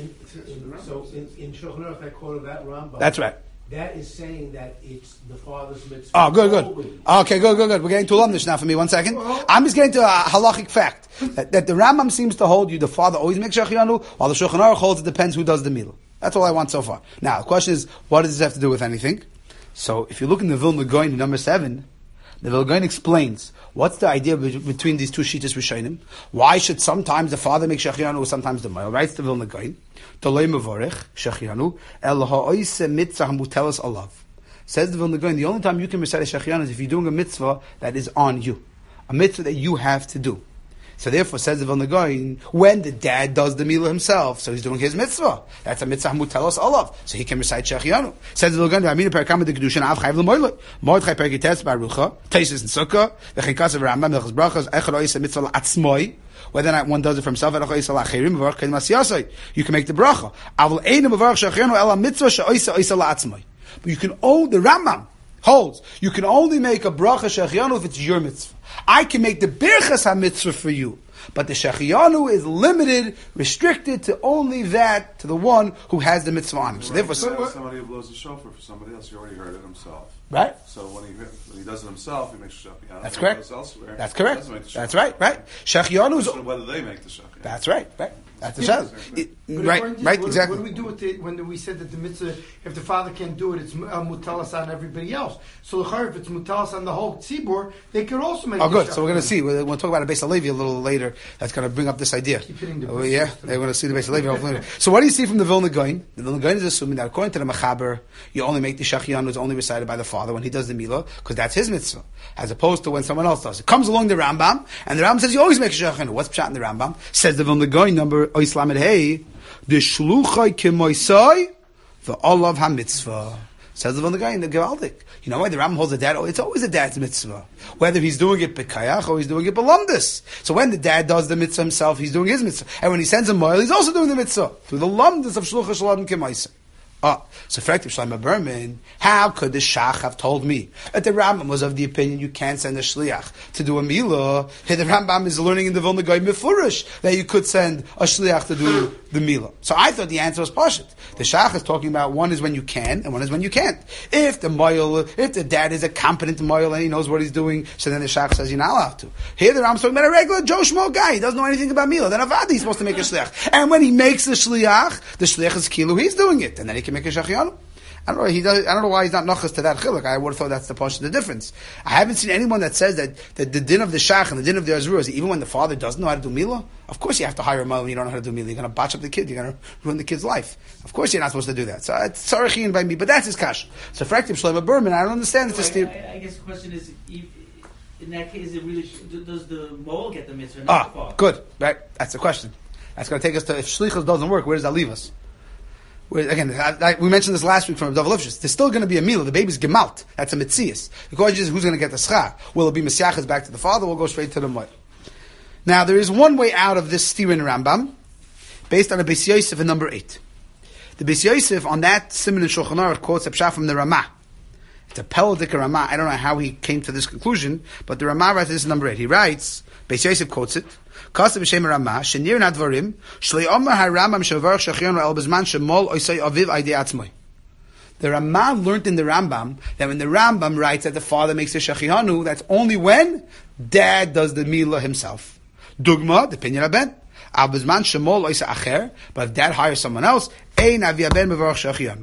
So in Shulchan Aruch, I quoted that Rambam. That's right. That is saying that it's the father's mitzvah. Oh, good. Okay, good. We're getting to Lumdish now for me. 1 second. I'm just getting to a halachic fact. That the Rambam seems to hold you, the father always makes shechianu, while the Shulchan Aruch holds it depends who does the milah. That's all I want so far. Now, the question is, what does this have to do with anything? So, if you look in the Vilna Gaon in number 7, the Vilna Gaon explains, what's the idea between these two Shittas Rishonim? Why should sometimes the father make shechianu, or sometimes the male? Writes the Vilna Gaon. Says the Vilna Gaon, the only time you can recite a shechianu is if you're doing a mitzvah that is on you. A mitzvah that you have to do. So therefore, says the Vilna Gaon, when the dad does the milah himself, so he's doing his mitzvah. That's a mitzvah mutelos olav. So he can recite shechianu. Says the Vilna Gaon, I mean, perakam de kedushin av chayv l'moilot. Mordechai perikites barucha, teisus and sukkah, v'chinkas of Rambam, melchus brachas, echad ois a mitzvah la'atzmoi. Whether or not one does it for himself, you can make the bracha. But you can only, the Rambam holds, you can only make a bracha shechianu if it's your mitzvah. I can make the birchas ha-mitzvah for you. But the shechianu is limited, restricted to only that, to the one who has the mitzvah on him. So therefore, somebody who blows the shofar for somebody else, he already heard it himself. Right? So when he does it himself, he makes the shechianu. That's correct. That's correct. That's right. Shechianu is whether they make the shechianu. That's right. That's the shas. Right, exactly. What do we do with when we said that the mitzvah, if the father can't do it, it's mutalas on everybody else. So if it's mutalas on the whole tzibur, they could also make. Oh, good. So we're going to see. We'll talk about a Beis Halevi a little later. That's going to bring up this idea. Keep hitting the yeah, they're going to see the Beis Halevi hopefully. So what do you see from the Vilna Gaon? The Vilna Gaon is assuming that according to the Mechaber, you only make the shechianu is only recited by the father when he does the milah, because that's his mitzvah, as opposed to when someone else does it. Comes along the Rambam, and the Rambam says you always make a shechianu. What's pshat in the Rambam? Says the Vilna Gaon number Oislamed Hey. The shluchai kemoisai, the olav ha-mitzvah. Says the Vilna Gaon in the Gevaldik. You know why the Rambam holds a dad? It's always a dad's mitzvah. Whether he's doing it b'kayach or he's doing it b'lamdus. So when the dad does the mitzvah himself, he's doing his mitzvah. And when he sends a moil, he's also doing the mitzvah. Through the lamdus of shluchai shalom kemoisai. So Frektiv Shlomo Berman, how could the Shach have told me that the Rambam was of the opinion you can't send a Shliach to do a Milah? Here the Rambam is learning in the Vilna Gaon Mefurish that you could send a Shliach to do the Milah. So I thought the answer was Pashut. The Shach is talking about one is when you can and one is when you can't. If the dad is a competent Moil and he knows what he's doing, so then the Shach says you're not allowed to. Here the Rambam is talking about a regular Joe Schmo guy. He doesn't know anything about Milah. Then Avadi he's supposed to make a Shliach. And when he makes the Shliach is Kilu, he's doing it. And then he can make a Shachianu. I don't know why he's not nachas to that chiluk. I would have thought that's the difference. I haven't seen anyone that says that the din of the shach and the din of the azrua is even when the father doesn't know how to do milah. Of course you have to hire a mother when you don't know how to do milah. You're going to botch up the kid. You're going to ruin the kid's life. Of course you're not supposed to do that. So it's tzarichin by me, but that's his kash. So Frektiv Shlomo Berman, I don't understand. It's just I guess the question is, in that case, it really does the mole get the mitzvah? Not the father? Good. Right. That's the question. That's going to take us to if shlichus doesn't work. Where does that leave us? Again, we mentioned this last week from Abdul Lifshus. There's still going to be a milah. The baby's gemalt. That's a mitzias. The question is, who's going to get the schar? Will it be Mesiachas back to the father? We'll go straight to the moed. Now, there is one way out of this Stirin Rambam, based on a Beis Yosef in number 8. The Beis Yosef on that Siman in Shulchan Aruch quotes a pshat from the Ramah. It's a Peldik Ramah. I don't know how he came to this conclusion, but the Ramah writes this in number 8. He writes, Beis Yosef quotes it. Kasav b'shem Ramah, shenir nadvarim, shlei omer haRambam shavar shachionu el bezman shemol oisay aviv aidei atzmoi. The Ramah learned in the Rambam that when the Rambam writes that the father makes a shachianu, that's only when dad does the milah himself. Dugma, the Pinyan Aben, al bezman shemol oisay acher, but if dad hires someone else, ein avi aben mevarach shachianu.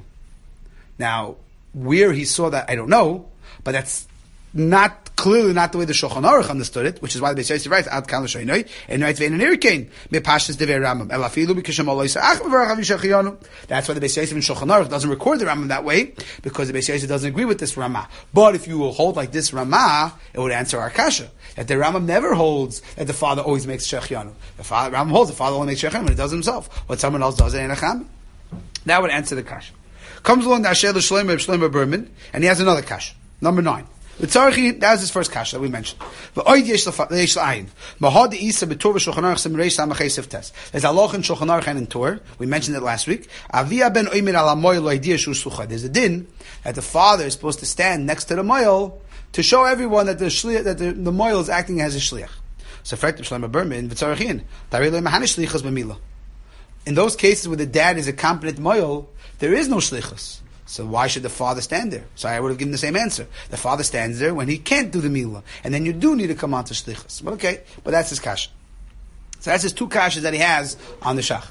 Now, where he saw that, I don't know, but that's clearly not the way the Shulchan Aruch understood it, which is why the Beis Yosef writes Ad Kan L'Shoinoi and writes Ve'en Nirkein Me Pashas Devei Rambam El Afilu B'Kishem Ol Yisach V'Varach Avishachianu. That's why the Beis Yosef in Shulchan Aruch doesn't record the Rambam that way, because the Beis Yosef doesn't agree with this Ramah. But if you will hold like this Ramah, it would answer our kasha that the Rambam never holds that the father always makes Shechianu. The Rambam holds the father only makes Shechianu when he does it himself. What someone else does it in a cham. That would answer the kasha. Comes along the Asher Shlomo Berman, and he has another kasha. Number 9. That was his first kasha that we mentioned. There's a loch in Shulchan Aruch and in Torah. We mentioned it last week. There's a din that the father is supposed to stand next to the moil to show everyone that the moil is acting as a shliach. So Frektiv Shlomo Berman, in those cases where the dad is a competent moil, there is no shlichus. So why should the father stand there? So I would have given the same answer. The father stands there when he can't do the milah, and then you do need to come on to shlichus. But okay, but that's his kasha. So that's his two kashas that he has on the shach.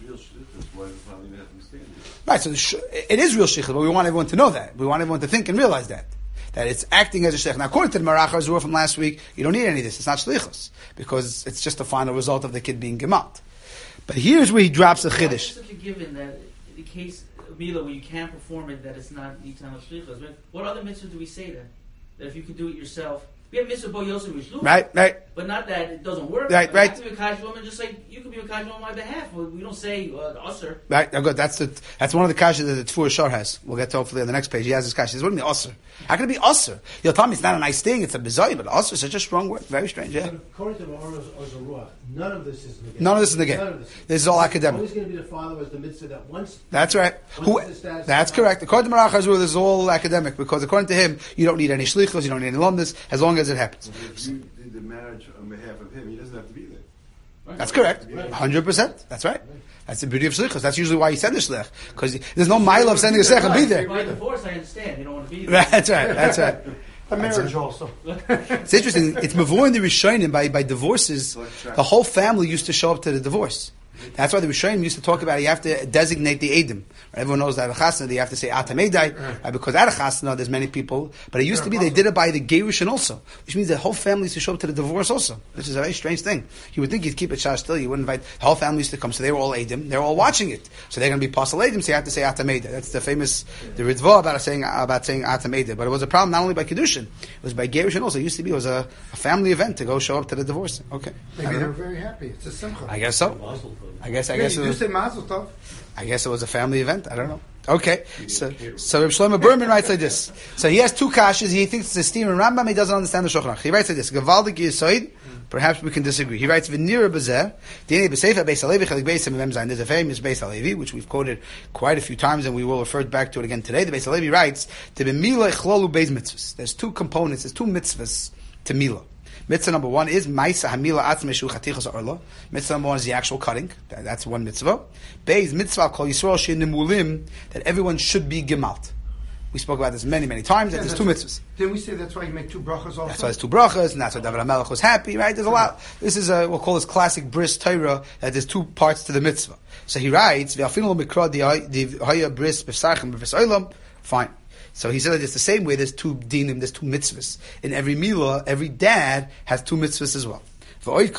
Right, so it is real shlichus, but we want everyone to know that. We want everyone to think and realize that it's acting as a shlichus. Now, according to the Marach HaZur from last week, you don't need any of this. It's not shlichus, because it's just the final result of the kid being gemat. But here's where he drops a chiddush. Such a given that in the case milah where you can't perform it, that it's not nitan of shlichus. What other mitzvah do we say then? That if you could do it yourself, we have mitzvah bo yosef v'shluch. Right. But not that it doesn't work. Right. You have to be a kadosh woman, just like you could be a kadosh on my behalf. We don't say the usher. Right. Now good. That's one of the kashas that the Tfur Shor has. We'll get to hopefully on the next page. He has his kash. He says, what do you mean usher? How can it be usher? You'll tell me it's not a nice thing. It's a bizarre, but usher is such a strong word. Very strange. Yeah. But according to Ma'or Zarua, none of this is negated. None of this is negated. This is all academic. Always going to be the father as the mitzvah that once. That's right. That's correct. According to Marach HaZur, this is all academic, because according to him, you don't need any shlichus, you don't need any lumdus, as long as it happens. Well, if you did the marriage on behalf of him, he doesn't have to be there. That's correct. 100%. That's right. That's the beauty of shlichus. That's usually why you send a shlich, because there's no mile of sending a shlich and be there. By divorce, I understand. You don't want to be there. That's right. A marriage also. It's interesting. It's mavur in the Rishonim by divorces. The whole family used to show up to the divorce. That's why the Rishonim used to talk about you have to designate the Eidim. Right? Everyone knows that at a chasna you have to say Atamedai, right? Because at a chasna there's many people. But it used to be they did it by the Gerushin also, which means the whole family used to show up to the divorce also, which is a very strange thing. You would think you'd keep it shah still. You wouldn't invite the whole family used to come, so they were all Eidim. They're all watching it, so they're going to be Pasal Eidim. So you have to say Atamedai. That's the famous the Ritva about saying Atamedai. But it was a problem not only by Kedushin, it was by Gerushin also. It used to be a family event to go show up to the divorce. Okay, Maybe they were very happy. It's a simcha. I guess so. I guess You it do was, say mazel tov. I guess it was a family event. I don't know. Okay, so Reb Shlomo Berman writes like this. So he has two kashas. He thinks it's a steam and Rambam. He doesn't understand the Shulchan Aruch. He writes like this: Gavaldik Yisoid. Perhaps we can disagree. He writes V'nira B'zeh. Dini B'Seifa Beis Halevi Chelik Beis Mem Zayin. There's a famous Beis Halevi which we've quoted quite a few times, and we will refer back to it again today. The Beis Halevi writes to B'Mila Chlolu Beis Mitzvahs. There's two components. There's two mitzvahs to Mila. Mitzvah number one is Maisa Hamila Atzmei Shu Chatichas Orla. Mitzvah number one is the actual cutting. That's one mitzvah. Beis Mitzvah Kol Yisrael Shein Nemulim, that everyone should be gemalt. We spoke about this many, many times. That there's two mitzvahs. Then we say that's why you make two brachas also. That's why there's two brachas, and that's why David HaMelech was happy, right? There's a lot. This is we'll call this classic bris Torah, that there's two parts to the mitzvah. So he writes, V'afinu mikra di haya bris b'sarchem b'vis olam. Fine. So he said that it's the same way. There's two dinim, there's two mitzvahs in every milah. Every dad has two mitzvahs as well. So the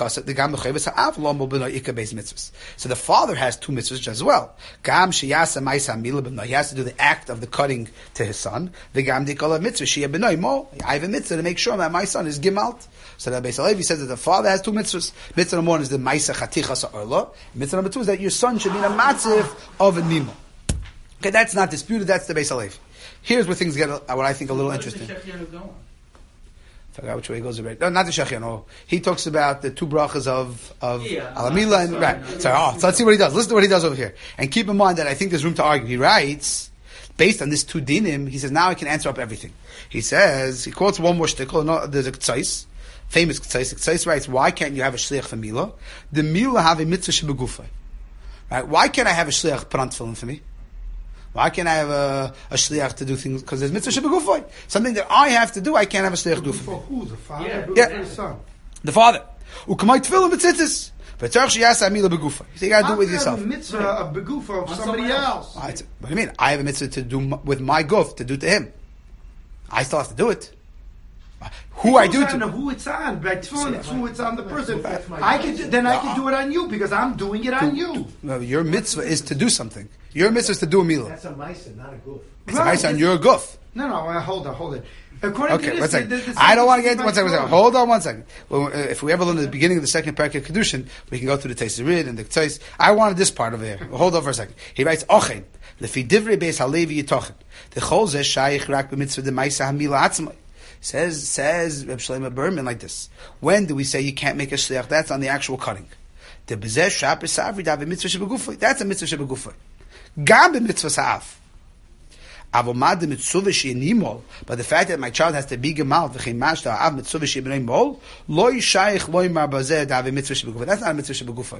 father has two mitzvahs as well. He has to do the act of the cutting to his son. I have a mitzvah to make sure that my son is gemalt. So the Beis Halevi says that the father has two mitzvahs. Mitzvah number one is the ma'isa chatichas ha'orla. Mitzvah number two is that your son should be in a matzif of a nima. Okay, that's not disputed. That's the Beis Halevi. Here's where things get, what I think, a little interesting. I forgot which way he goes about. No, not the Shechian. No, he talks about the two brachas of Alamila and right. So let's see what he does. Listen to what he does over here, and keep in mind that I think there's room to argue. He writes, based on this two dinim, he says now I can answer up everything. He says he quotes one more shtickle. No, there's a Ktsais, famous Ktsais. Ktsais writes, why can't you have a shliach for Mila? The Mila have a mitzvah shebegufay. Right? Why can't I have a shliach put on tefillin for me? Why can't I have a shliach to do things? Because there's mitzvah shebegufay. Something that I have to do, I can't have a shliach do for me. For who? The father? Yeah. The son? The father. U'kamay tefillin b'tzitzis. V'tzarech sheyasa amila begufay. So you got to do it with yourself. I have a mitzvah of begufa of somebody else. What do you mean? I have a mitzvah to do with my guf, to do to him. I still have to do it. Who I do to? Who it's on? By tefillin, it's who it's on the person. I can do it on you because I'm doing it on you. No, your mitzvah is to do something. Your mitzvah is to do a milah. That's a ma'isa, not a goof. It's a mitzvah on your guf. No, hold on. According to this, 1 second. I don't want to get into 1 second. Hold on 1 second. Well, if we ever learn at the beginning of the second parak of Kedushin, we can go through the Teisarid and the Ktsais. I wanted this part over here. Hold on for a second. He writes, Ochen, lefi divrei Beis Halevi yitochen. The chol zeh shayich rak b'mitzvah de ma'isa hamila atzmai. Says Reb Shlomo Berman like this. When do we say you can't make a shliach? That's on the actual cutting. The bezeh shapir savri da b'mitzvah shebegufay. That's a mitzvah shebegufay. Gam b'mitzvah sa'af. But the fact that my child has to be gemalt, that's not a mitzvah shebegufay.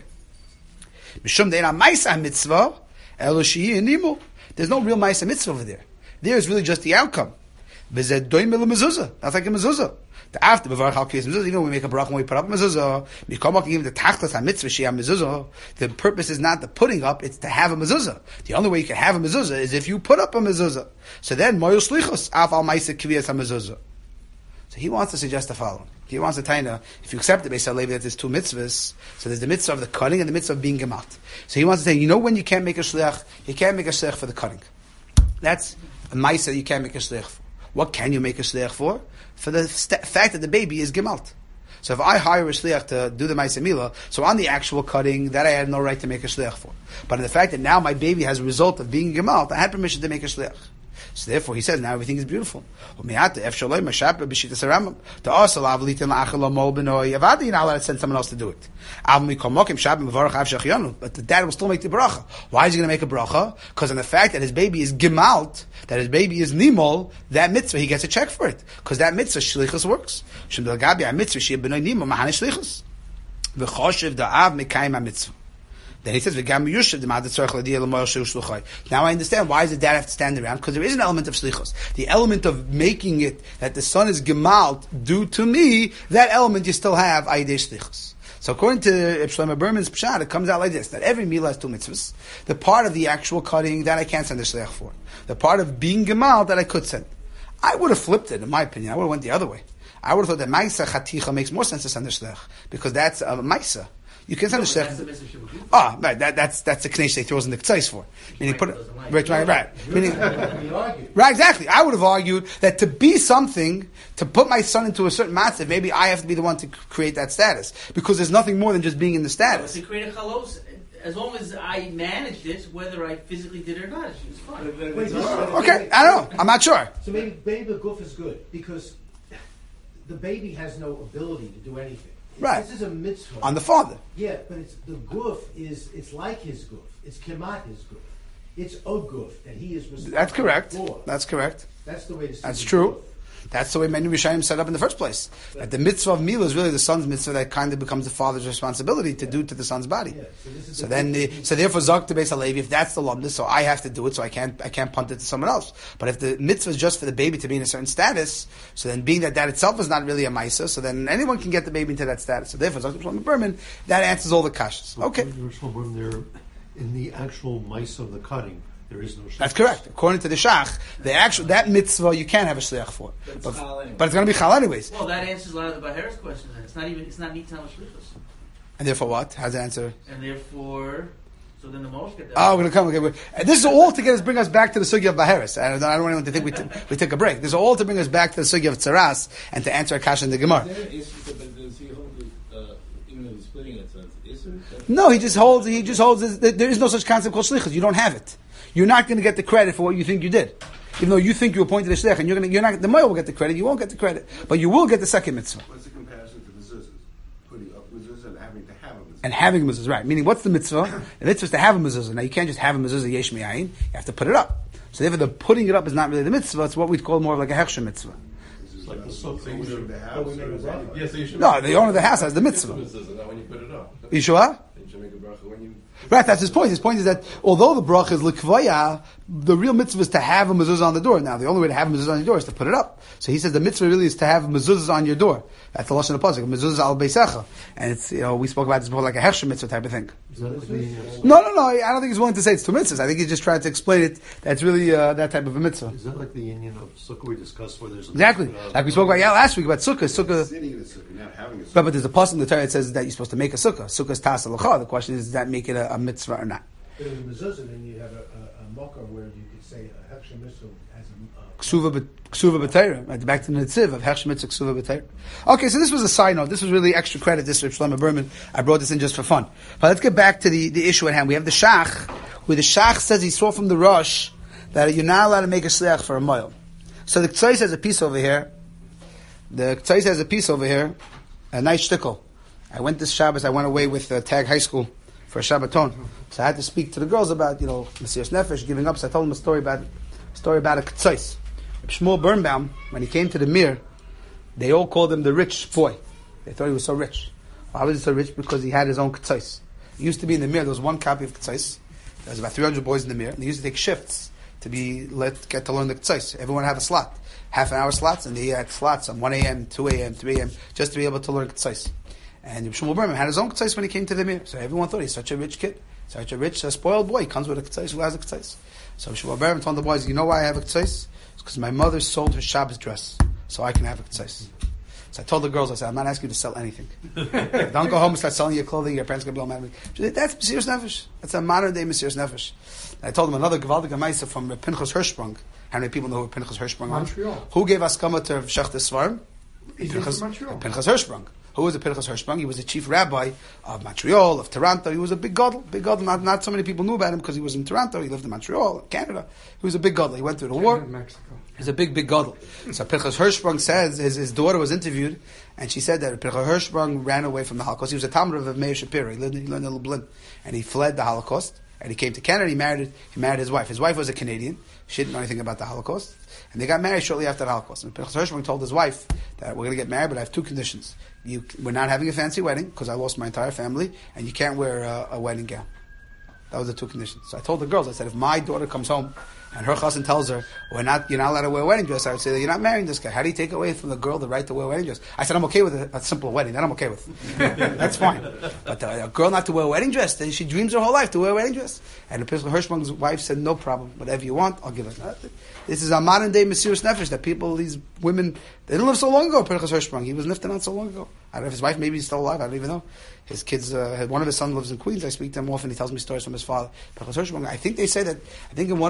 There's no real ma'isa mitzvah over there. There is really just the outcome. That's like a mezuzah. The after bevarach al kiyas mezuzah, even when we make a bracha when we put up mezuzah, even the tachlis ha-mitzvah sheyah mezuzah, the purpose is not the putting up, it's to have a mezuzah. The only way you can have a mezuzah is if you put up a mezuzah. So then, moyos slichos, af al ma'isa kviyas ha-mezuzah. So he wants to suggest the following. He wants to tell you, if you accept the Beis Halevi that there's two mitzvahs, so there's the mitzvah of the cutting and the mitzvah of being gemalt. So he wants to say, when you can't make a shliach, you can't make a shliach for the cutting. That's a ma'isa you can't make a shliach for. What can you make a shliach for? For the fact that the baby is gemalt. So if I hire a shliach to do the ma'aseh milah, so on the actual cutting, that I had no right to make a shliach for. But in the fact that now my baby has a result of being gemalt, I had permission to make a shliach. So therefore, he says now everything is beautiful. You're not allowed to send someone else to do it. But the dad will still make the bracha. Why is he going to make a bracha? Because in the fact that his baby is gemalt, that his baby is nimol, that mitzvah, he gets a check for it. Because that mitzvah, shlichus works. Then he says, now I understand why does the dad have to stand around? Because there is an element of shlichus. The element of making it that the son is gemalt due to me, that element you still have ayidei shlichus. So according to Reb Shlomo Berman's pshat, it comes out like this, that every milah has two mitzvahs. The part of the actual cutting, that I can't send a shliach for. The part of being gemalt, that I could send. I would have flipped it, in my opinion. I would have went the other way. I would have thought that ma'isa chaticha makes more sense to send a shliach, because that's a ma'isa. You can send a shliach. Right. That's the knesh he throws in the ktsais for. Meaning put it right. Meaning right. Exactly. I would have argued that to be something, to put my son into a certain matzav, maybe I have to be the one to create that status because there's nothing more than just being in the status. To create a chalos, as long as I managed it, whether I physically did it or not, it's fine. Okay, I don't know. I'm not sure. So maybe the goof is good because the baby has no ability to do anything. Right. This is a mitzvah. On the father. Yeah, but the goof it's like his goof. It's kemat his goof. It's a goof that he is responsible That's correct. for. That's correct. That's the way to see That's the true. goof. That's the way many Rishayim set up in the first place. That the mitzvah of Mila is really the son's mitzvah that kind of becomes the father's responsibility to do to the son's body. Yeah, so this is So therefore Zok to Beis Halevi, if that's the lumdus, so I have to do it, so I can't punt it to someone else. But if the mitzvah is just for the baby to be in a certain status, so then being that itself is not really a Maisa, so then anyone can get the baby into that status. So therefore Zok to Shlomo Berman, that answers all the kashas. Okay. There, in the actual mice of the cutting, there is no shach. That's correct. According to the Shach, that mitzvah you can't have a shliach for. But it's going to be chal anyways. Well, that answers a lot of the Bahara's question then. It's not nitan l'shlichus. And therefore what? How's the answer? And therefore, so then the Moshe get that. Oh, we're going to come. Okay. And this is all to bring us back to the sugya of Baharis. I don't want anyone to think we took a break. This is all to bring us back to the sugya of Tzaras and to answer a kasha in the Gemara. No, he just holds. There is no such concept called shlichus. You don't have it. You're not going to get the credit for what you think you did, even though you think you appointed a shliach, and you're not. The moel will get the credit. You won't get the credit, but you will get the second mitzvah. What's the comparison to mezuzahs? Putting up mezuzah and having to have a mezuzah. And having a mezuzah, right? Meaning, what's the mitzvah? The mitzvah is to have a mezuzah. Now, you can't just have a mezuzah yesh mi'ayin. You have to put it up. So therefore, the putting it up is not really the mitzvah. It's what we'd call more of like a hechsher mitzvah. It's like the soap. So you should have Yes, so you should. No, the owner of the house has the mitzvah. Not when you put it up. You sure? You should make a bracha when you. Right, that's his point. His point is that although the bracha is likvaya, the real mitzvah is to have a mezuzah on the door. Now, the only way to have a mezuzah on your door is to put it up. So he says the mitzvah really is to have mezuzahs on your door. That's the lashon of pasuk. Mezuzah al beisecha, and it's we spoke about this before, like a hechsher mitzvah type of thing. No. I don't think he's willing to say it's two mitzvahs. I think he's just trying to explain it. That's really that type of a mitzvah. Is that like the union of sukkah we discussed where there's Exactly, like we spoke about last week about sukkah. sitting in a sukkah, not having a sukkah. But there's a pasuk in the Torah that says that you're supposed to make a sukkah. Sukkah is tas alacha. The question is, does that make it a mitzvah or not? But in the mezuzah, then you have a mocha where you could say a hechsher mitzvah has a Ksuva b'Torah. Right, back to the Netziv of hechsher mitzvah ksuva b'Torah. Okay, so this was a side note. This was really extra credit. This is Shlomo Berman. I brought this in just for fun. But let's get back to the issue at hand. We have the Shach, where the Shach says he saw from the Rosh that you're not allowed to make a shliach for a mile. So the K'tzais has a piece over here. A nice shtickle. I went this Shabbos. I went away with Tag High School for a Shabbaton. So I had to speak to the girls about, Mesiras Nefesh, giving up. So I told them a story about a K'tzais. Shmuel Birnbaum, when he came to the Mir, they all called him the rich boy. They thought he was so rich. Why was he so rich? Because he had his own K'tzais. It used to be in the Mir, there was one copy of K'tzais. There was about 300 boys in the Mir, and they used to take shifts to get to learn the K'tzais. Everyone had a slot. Half an hour slots, and they had slots on 1 a.m., 2 a.m., 3 a.m., just to be able to learn K'tzais. And Shmuel Birnbaum had his own K'tzais when he came to the Mir. So everyone thought he's such a rich kid. Such a rich, spoiled boy. He comes with a K'tzais. Who has a K'tzais? So Shmuel Birnbaum told the boys, you know why I have a K'tzais? It's because my mother sold her Shabbos dress, so I can have a K'tzais. So I told the girls, I said, I'm not asking you to sell anything. Don't go home and start selling your clothing. Your parents are going to blow mad. She said, that's Mesiras Nefesh. That's a modern day Mesiras Nefesh. And I told them another Gevaldige Maisa from Pinchas Hirschsprung. How many people know who Pinchas Hirschsprung was? Montreal. Who gave us Kama to Shech Svarim? He's from Montreal. Pinchas Hirschsprung. Who was the Pinchas Hirschsprung? He was the chief rabbi of Montreal, of Toronto. He was a big gadol. Not so many people knew about him because he was in Toronto. He lived in Montreal, Canada. He was a big gadol. He went through the war. Mexico. He's a big gadol. So Pinchas Hirschsprung says, his daughter was interviewed, and she said that Pinchas Hirschsprung ran away from the Holocaust. He was a Talmud of Meir Shapiro. He learned in Lublin. And he fled the Holocaust. And he came to Canada. He married his wife. His wife was a Canadian. She didn't know anything about the Holocaust. And they got married shortly after the Holocaust. And Pinchas Hirschsprung told his wife that we're going to get married, but I have two conditions. We're not having a fancy wedding because I lost my entire family, and you can't wear a wedding gown. That was the two conditions. So I told the girls, I said, if my daughter comes home and her chassan tells her, you're not allowed to wear a wedding dress, I would say that you're not marrying this guy. How do you take away from the girl the right to wear a wedding dress? I said, I'm okay with a simple wedding. That I'm okay with. That's fine. But a girl not to wear a wedding dress, then she dreams her whole life to wear a wedding dress. And the Hirschsprung's wife said, no problem. Whatever you want, I'll give it. This is a modern day Mesiras Nefesh that these women, they didn't live so long ago, Pinchas Hirschsprung. He was nifted not so long ago. I don't know if his wife, maybe he's still alive, I don't even know. His kids, one of his sons lives in Queens. I speak to him often. He tells me stories from his father. Pinchas Hirschsprung, I think in one of Rav Shechter's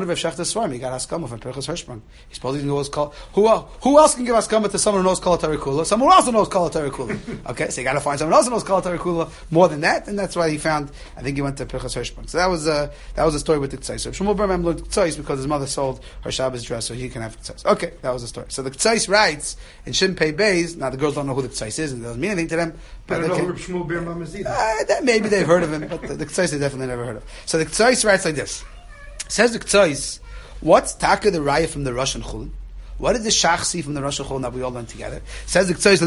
Svarim. He got Haskama from Pinchas Hirschman. He's supposed to know his Kol. Who else can give Haskama to someone who knows Kol Torah Kula? Someone who also knows Kol Torah Kula. Okay, so you got to find someone else who knows Kol Torah Kula more than that, and that's why he found. I think he went to Pinchas Hirschman. So that was a story with the K'tzais. So Shmuel Bar Mem learned K'tzais because his mother sold her Shabbos dress, so he can have K'tzais. Okay, that was the story. So the K'tzais writes in Shin Pei Beis. Now the girls don't know who the K'tzais is, and it doesn't mean anything to them. But I don't know who Shmuel Bar Mem is either. That maybe they've heard of him, but the K'tzais they definitely never heard of. So the K'tzais writes like this. Says the K'tzais, what's Taka the Raya from the Russian Chulin? What did the Shach see from the Russian Chulin that we all learned together? Says the K'tzais,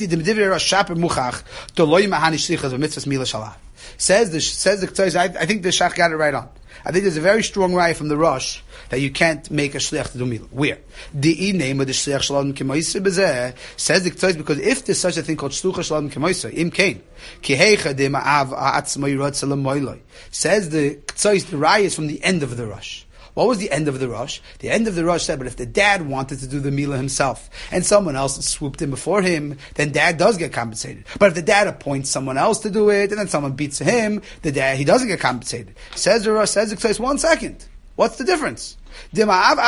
Says the K'tzais, I think the Shach got it right on. I think there's a very strong raya from the Rosh that you can't make a shliach to do milah. Where? The name of the shliach shalom k'moiseh bezeh says the K'tzais, because if there's such a thing called shlucha shalom k'moiseh, im kain ki heicha de ma'av ha'atzmai rotz l'moiloi. Says the K'tzais, the raya is from the end of the Rosh. What was the end of the Rosh? The end of the Rosh said, but if the dad wanted to do the milah himself and someone else swooped in before him, then dad does get compensated. But if the dad appoints someone else to do it and then someone beats him, the dad, he doesn't get compensated. Says the Rosh, says the K'tzais, 1 second. What's the difference? If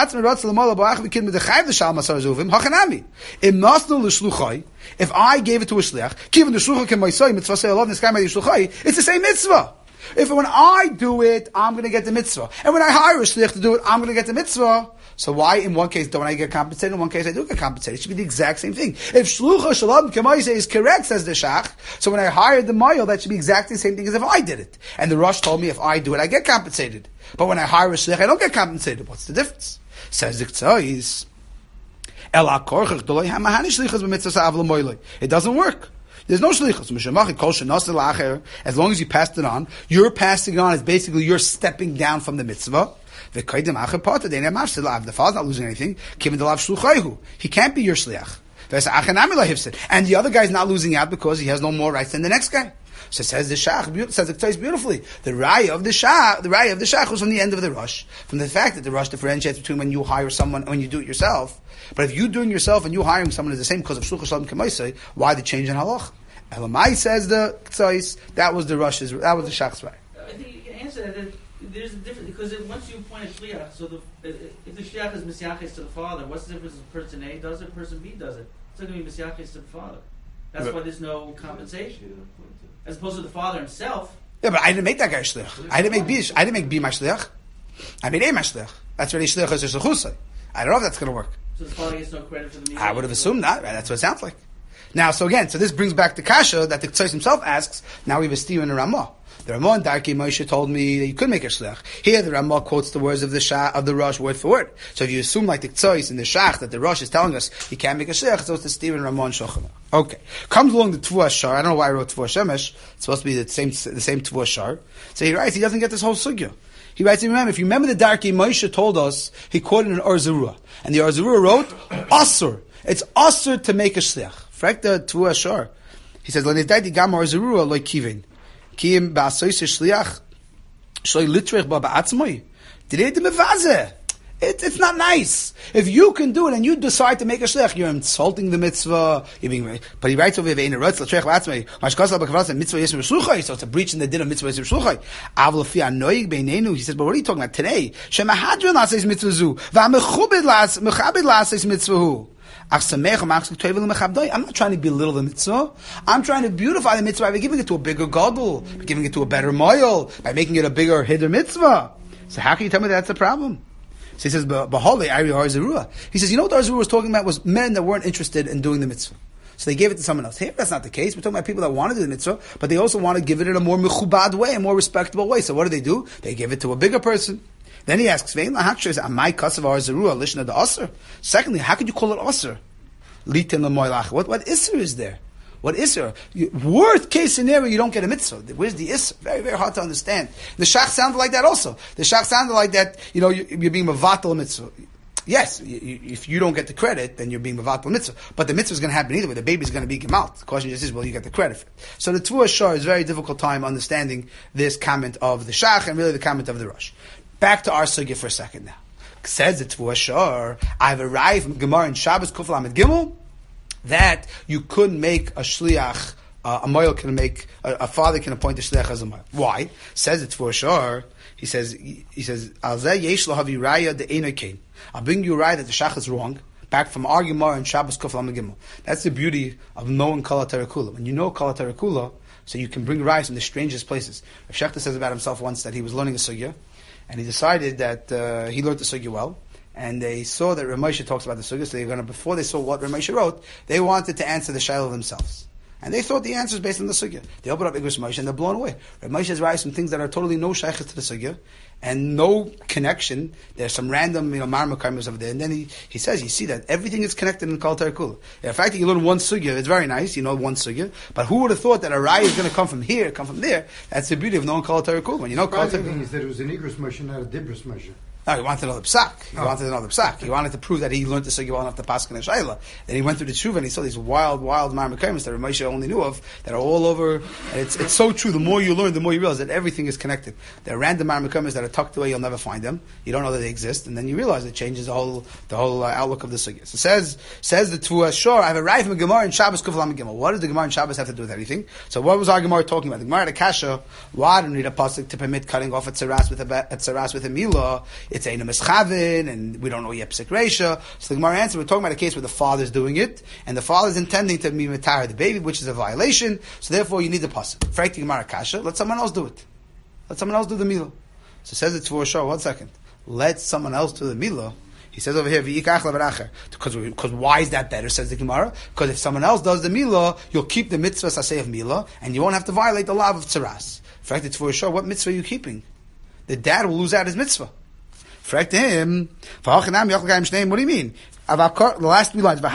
I gave it to a shliach, it's the same mitzvah. If when I do it, I'm going to get the mitzvah. And when I hire a shliach to do it, I'm going to get the mitzvah. So why in one case don't I get compensated, in one case I do get compensated? It should be the exact same thing. If shlucha shalom k'maiseh is correct, says the shach, so when I hired the mayil, that should be exactly the same thing as if I did it. And the Rosh told me if I do it, I get compensated. But when I hire a shliach, I don't get compensated. What's the difference? Says the K'tzais, it doesn't work. There's no shlichus. As long as you passed it on, you're passing it on. It's basically you're stepping down from the mitzvah. The father's not losing anything. He can't be your shliach. And the other guy's not losing out because he has no more rights than the next guy. So says the Shach, says the K'tzais beautifully. The raya of the Shach was from the end of the Rosh, from the fact that the Rosh differentiates between when you hire someone and when you do it yourself. But if you doing yourself and you hiring someone is the same because of Shlucha Shalom K'maisei, why the change in halach? Elamai says the K'tzais, that was the Rosh's, that was the Shach's raya. I think you can answer that. There's a difference because once you appoint a shliach, so if the shliach is misyaches to the father, what's the difference if person A does it, person B does it? It's not going to be misyaches to the father. That's why there's no compensation, as opposed to the father himself. Yeah, but I didn't make that guy shliach. I didn't make B my shliach. I made A my shliach. That's really shliach is shlichusay. I don't know if that's going to work. So the father gets no credit for the meal. I would have assumed not. Right? That's what it sounds like. Now, so this brings back the kasha that the K'tzais himself asks. Now we have a Steve and a Ramah. The Ramah and Darkei Moshe told me that you could make a shliach. Here, the Ramah quotes the words of the Rosh word for word. So if you assume like the K'tzais and the Shach that the Rosh is telling us he can't make a shliach, so it's the Steve and Ramah and Shochana. Okay, comes along the Tvuah Shar. I don't know why I wrote Tvuah Shemesh. It's supposed to be the same Tvuah Shar. So he writes he doesn't get this whole sugya. He writes, if you remember the Darkei Moshe told us, he quoted an Or Zarua. And the Or Zarua wrote, Asur. It's Asur to make a shliach. Frek the Tvuah Shar. He says, L'nizdaiti gam Or Zarua loy kivin. Kim ba'asoyse shliach shloi litrech ba ba'atzmoi. Direi de mevazeh. It's not nice. If you can do it and you decide to make a shliach, you're insulting the mitzvah. But he writes over here, so it's a breach in the din of mitzvah yisrael shluchai. He says, but what are you talking about today? I'm not trying to belittle the mitzvah. I'm trying to beautify the mitzvah by giving it to a bigger gadol, by giving it to a better moil, by making it a bigger hiddur mitzvah. So how can you tell me that's a problem? So he says, he says, you know what the Or Zarua was talking about was men that weren't interested in doing the mitzvah. So they gave it to someone else. Here, that's not the case. We're talking about people that want to do the mitzvah, but they also want to give it in a more mechubad way, a more respectable way. So what do? They give it to a bigger person. Then he asks, secondly, how could you call it Asr? What Isser is there? What Isser? Worst case scenario, you don't get a mitzvah. Where's the Isser? Very, very hard to understand. The Shach sounded like that also. The Shach sounded like that, you're being mevatel mitzvah. Yes, if you don't get the credit, then you're being mevatel mitzvah. But the mitzvah is going to happen either way. The baby's going to be gemalt. The question just is, well, you get the credit for it. So the Tvuah Shar is a very difficult time understanding this comment of the Shach and really the comment of the Rosh. Back to our sugya for a second now. Says the Tvuah Shar, I've arrived from Gemara in Shabbos Kuf Lamed Gimel that you couldn't make a shliach, a moil can make, a father can appoint a shliach as a moil. Why? Says the Tvuah Shar, He says, Al zeh yesh lo havi raya de eino kain. I'll bring you a raya that the shach is wrong. Back from Ar Gemara and Shabbos Kuf Lamed Gimel. That's the beauty of knowing Kala Terakula. When you know Kala Terakula, so you can bring rayas from the strangest places. Rav Shechter says about himself once that he was learning a sugya, and he decided that he learned the sugya well, and they saw that Rav Moshe talks about the sugya, so before they saw what Rav Moshe wrote, they wanted to answer the shayla themselves. And they thought the answer was based on the sugya. They open up Igros Moshe and they're blown away. Rav Moshe has rayas some things that are totally no shaykhs to the sugya, and no connection. There's some random, marmakaimas over there. And then he says, you see that everything is connected in Kal Terakula. The fact that you learn one sugya, it's very nice, you know one sugya, but who would have thought that a raya is going to come from here, come from there? That's the beauty of knowing Kal Terakula. When you know Kal Surprising thing Terakula. is that it was an Igros Moshe, not a Dibros Moshe. No, he wanted to know the psak. He wanted to know the psak. He wanted to prove that he learned the sugya well enough to pass in a shayla. Then he went through the tshuva and he saw these wild marmakaimas that Rav Moshe only knew of that are all over. And it's so true. The more you learn, the more you realize that everything is connected. There are random marmakaimas that are tucked away. You'll never find them. You don't know that they exist, and then you realize it changes the whole outlook of the sugya. So says the Tvua Shor, I have a raya from a Gemara in Shabbos Kuf Lamed Gimel. What does the Gemara in Shabbos have to do with anything? So what was our Gemara talking about? The Gemara at Akasha, why didn't read a pasuk to permit cutting off a tzaras with a milah? It's a meschavin, and we don't know yet psik reisha. So the Gemara answered, we're talking about a case where the father's doing it, and the father's intending to be metar the baby, which is a violation. So therefore, you need the pasuk. Frag the Gemara Kasha, let someone else do it. Let someone else do the milah. So says it for sure. 1 second. Let someone else do the milah. He says over here, because why is that better? Says the Gemara. Because if someone else does the milah, you'll keep the mitzvah saseh of milah, and you won't have to violate the law of tzaras. Frag it for sure. What mitzvah are you keeping? The dad will lose out his mitzvah. Frag to him. What do you mean? The last 3 lines. The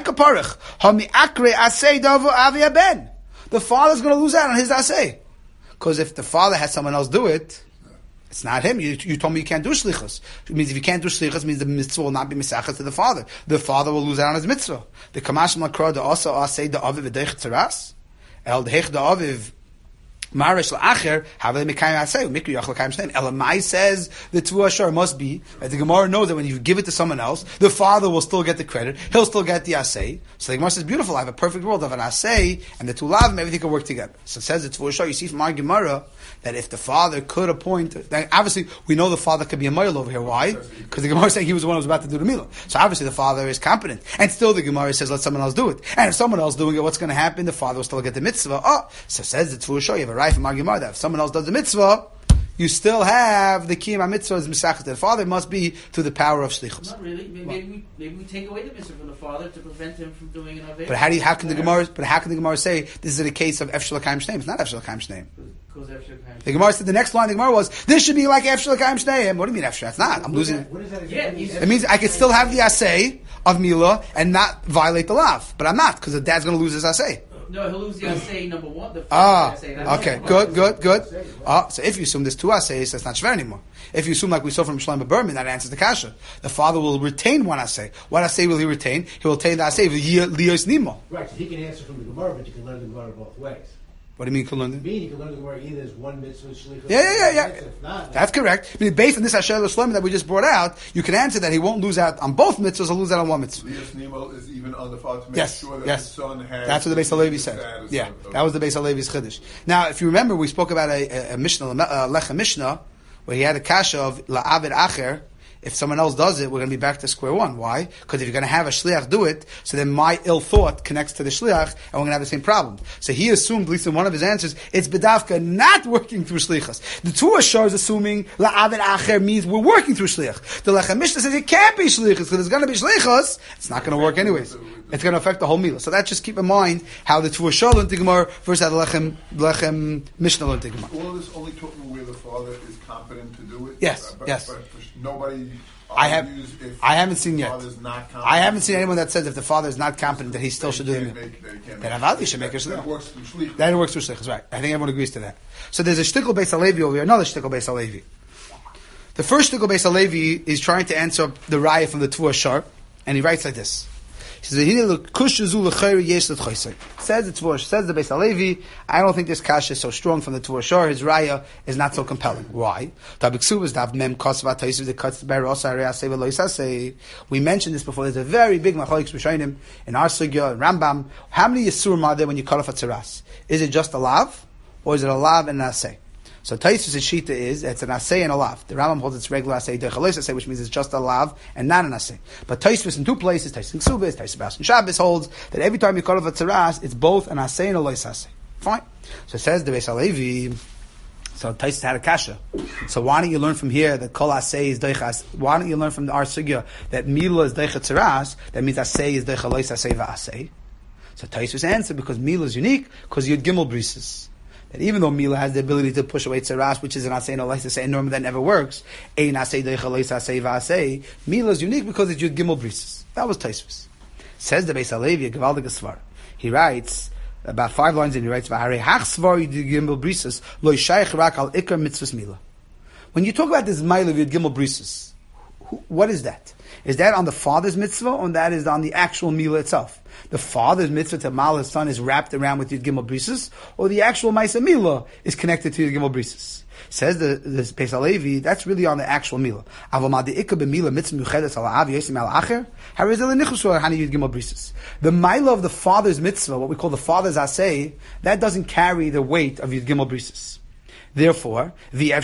father's going to lose out on his aseh. Because if the father has someone else do it, it's not him. You told me you can't do shlichus. It means if you can't do shlichus, it means the mitzvah will not be misachas to the father. The father will lose out on his mitzvah. The kamash makra the asa aseh the aviv v'deich tzaras el deich the aviv marish la'acher have they mekayim aseh mikri yachal kayim shneim. Elamai says the Tvua Shor must be that the Gemara knows that when you give it to someone else, the father will still get the credit. He'll still get the aseh. So the Gemara says, beautiful. I have a perfect world of an aseh and the two lavim, everything can work together. So it says the Tvua Shor. You see from our Gemara that if the father could appoint, then obviously we know the father could be a mile over here. Why? Because the Gemara is saying he was the one who was about to do the milah. So obviously the father is competent. And still the Gemara says let someone else do it. And if someone else doing it, what's going to happen? The father will still get the mitzvah. Oh, so says the Tvua Shor. You have a right from our Gemara that if someone else does the mitzvah, you still have the kiyum mitzvah as misachas. The father must be through the power of shlichus. Not really. Maybe we take away the mitzvah from the father to prevent him from doing an aved. But how can the Gemara say this is a case of efshel l'kayim shneim? It's not efshel l'kayim shneim. The Gemara said the next line. The Gemara was this should be like efshel l'kayim shneim. What do you mean efshel? It's not. I'm losing. What is that? It means I could still have the asay of milah and not violate the lav, but I'm not because the dad's going to lose his asay. No, he'll lose the assay number one. The Okay, good. So if you assume there's 2 assays, that's not shver anymore. If you assume like we saw from Shlomo Berman, that answers the kasha. The father will retain one assay. What assay will he retain? He will retain the assay of Lios Nimo. Right, so he can answer from the Gemara, but you can learn the Gemara both ways. What do you mean you can learn? You can learn the Gemara either as one mitzvah shlichus. Yeah. If not, That's correct. I mean, based on this Asher Shlomo that we just brought out, you can answer that he won't lose out on both mitzvahs, he'll lose out on one mitzvah. Lias Nemo is even on the father to make Yes, sure that yes. his son has. That's what the Beis Halevi said. Yeah, that was the Beis Halevi's chiddush. Now, if you remember, we spoke about a Mishnah, Lechem Mishnah, where he had a kasha of la'avid acher. If someone else does it, we're going to be back to square one. Why? Because if you're going to have a shliach do it, so then my ill thought connects to the shliach, and we're going to have the same problem. So he assumed, at least in one of his answers, it's bedavka not working through shlichas. The Tvua Shor is assuming la'avid acher means we're working through shliach. The Lechem Mishnah says it can't be shlichas, because there's going to be shlichas. It's not going to work anyways. It's going to affect the whole milah. So that just keep in mind how the Tvua Shor learned the Gemara versus how the Lechem Mishnah learned the Gemara. All this only talking where the father is competent to do it. Yes, yes. But nobody. I haven't seen yet. Not I haven't seen anyone that says if the father is not competent that he still should do the milah. Then Avadi should make a shliach. Then it works through shlichus, right? I think everyone agrees to that. So there's a shtickle Beis Halevi over here, another shtickle Beis Halevi. The first shtickle Beis Halevi is trying to answer the raya from the Tvua Shor, and he writes like this. He says the Beis Halevi, I don't think this kasha is so strong from the Tvua Shor. His raya is not so compelling. Why? We mentioned this before. There's a very big machlokes b'shainim in our sugya and Rambam. How many yisurim are there when you cut off a tzaras? Is it just a lav, or is it a lav and an asay? So Taisvis' shita is it's an asay and a lav. The Rambam holds it's regular asay dechalois asay, which means it's just a lav and not an asay. But Taisvis in two places, Taisvis in Ksubis, Taisvis Bas and Shabbos holds that every time you call a tzaras, it's both an asay and a lois asay. Fine. So it says the Beis Halevi. So Taisvis had a kasha. So why don't you learn from here that kol asay is deichas? Why don't you learn from our sugya that mila is deichat tzaras? That means asay is deichalois asay va'asay. So Taisvis answered because mila is unique because you had gimel brises. That even though Mila has the ability to push away tzaras, which is an asay and a asay, and normally that never works, ein asay deichalois asay va'asay, Mila is unique because it's Yud Gimel Brises. That was Taisvis. Says the Beis Halevi, a Gevaldig Svar. He writes, about 5 lines in, he writes, V'harei hach svar Yud Gimel Brises, lo yishayich rak al ikar mitzvahs Mila. When you talk about this Mila of Yud Gimel Brises, what is that? Is that on the father's mitzvah, or that is on the actual Mila itself? The father's mitzvah to mal his son is wrapped around with Yud Gimel Brises, or the actual Maisa Mila is connected to Yud Gimel Brises? Says the Beis Halevi, that's really on the actual Mila. The Mila of the father's mitzvah, what we call the father's asay, that doesn't carry the weight of Yud Gimel Brises. Therefore, the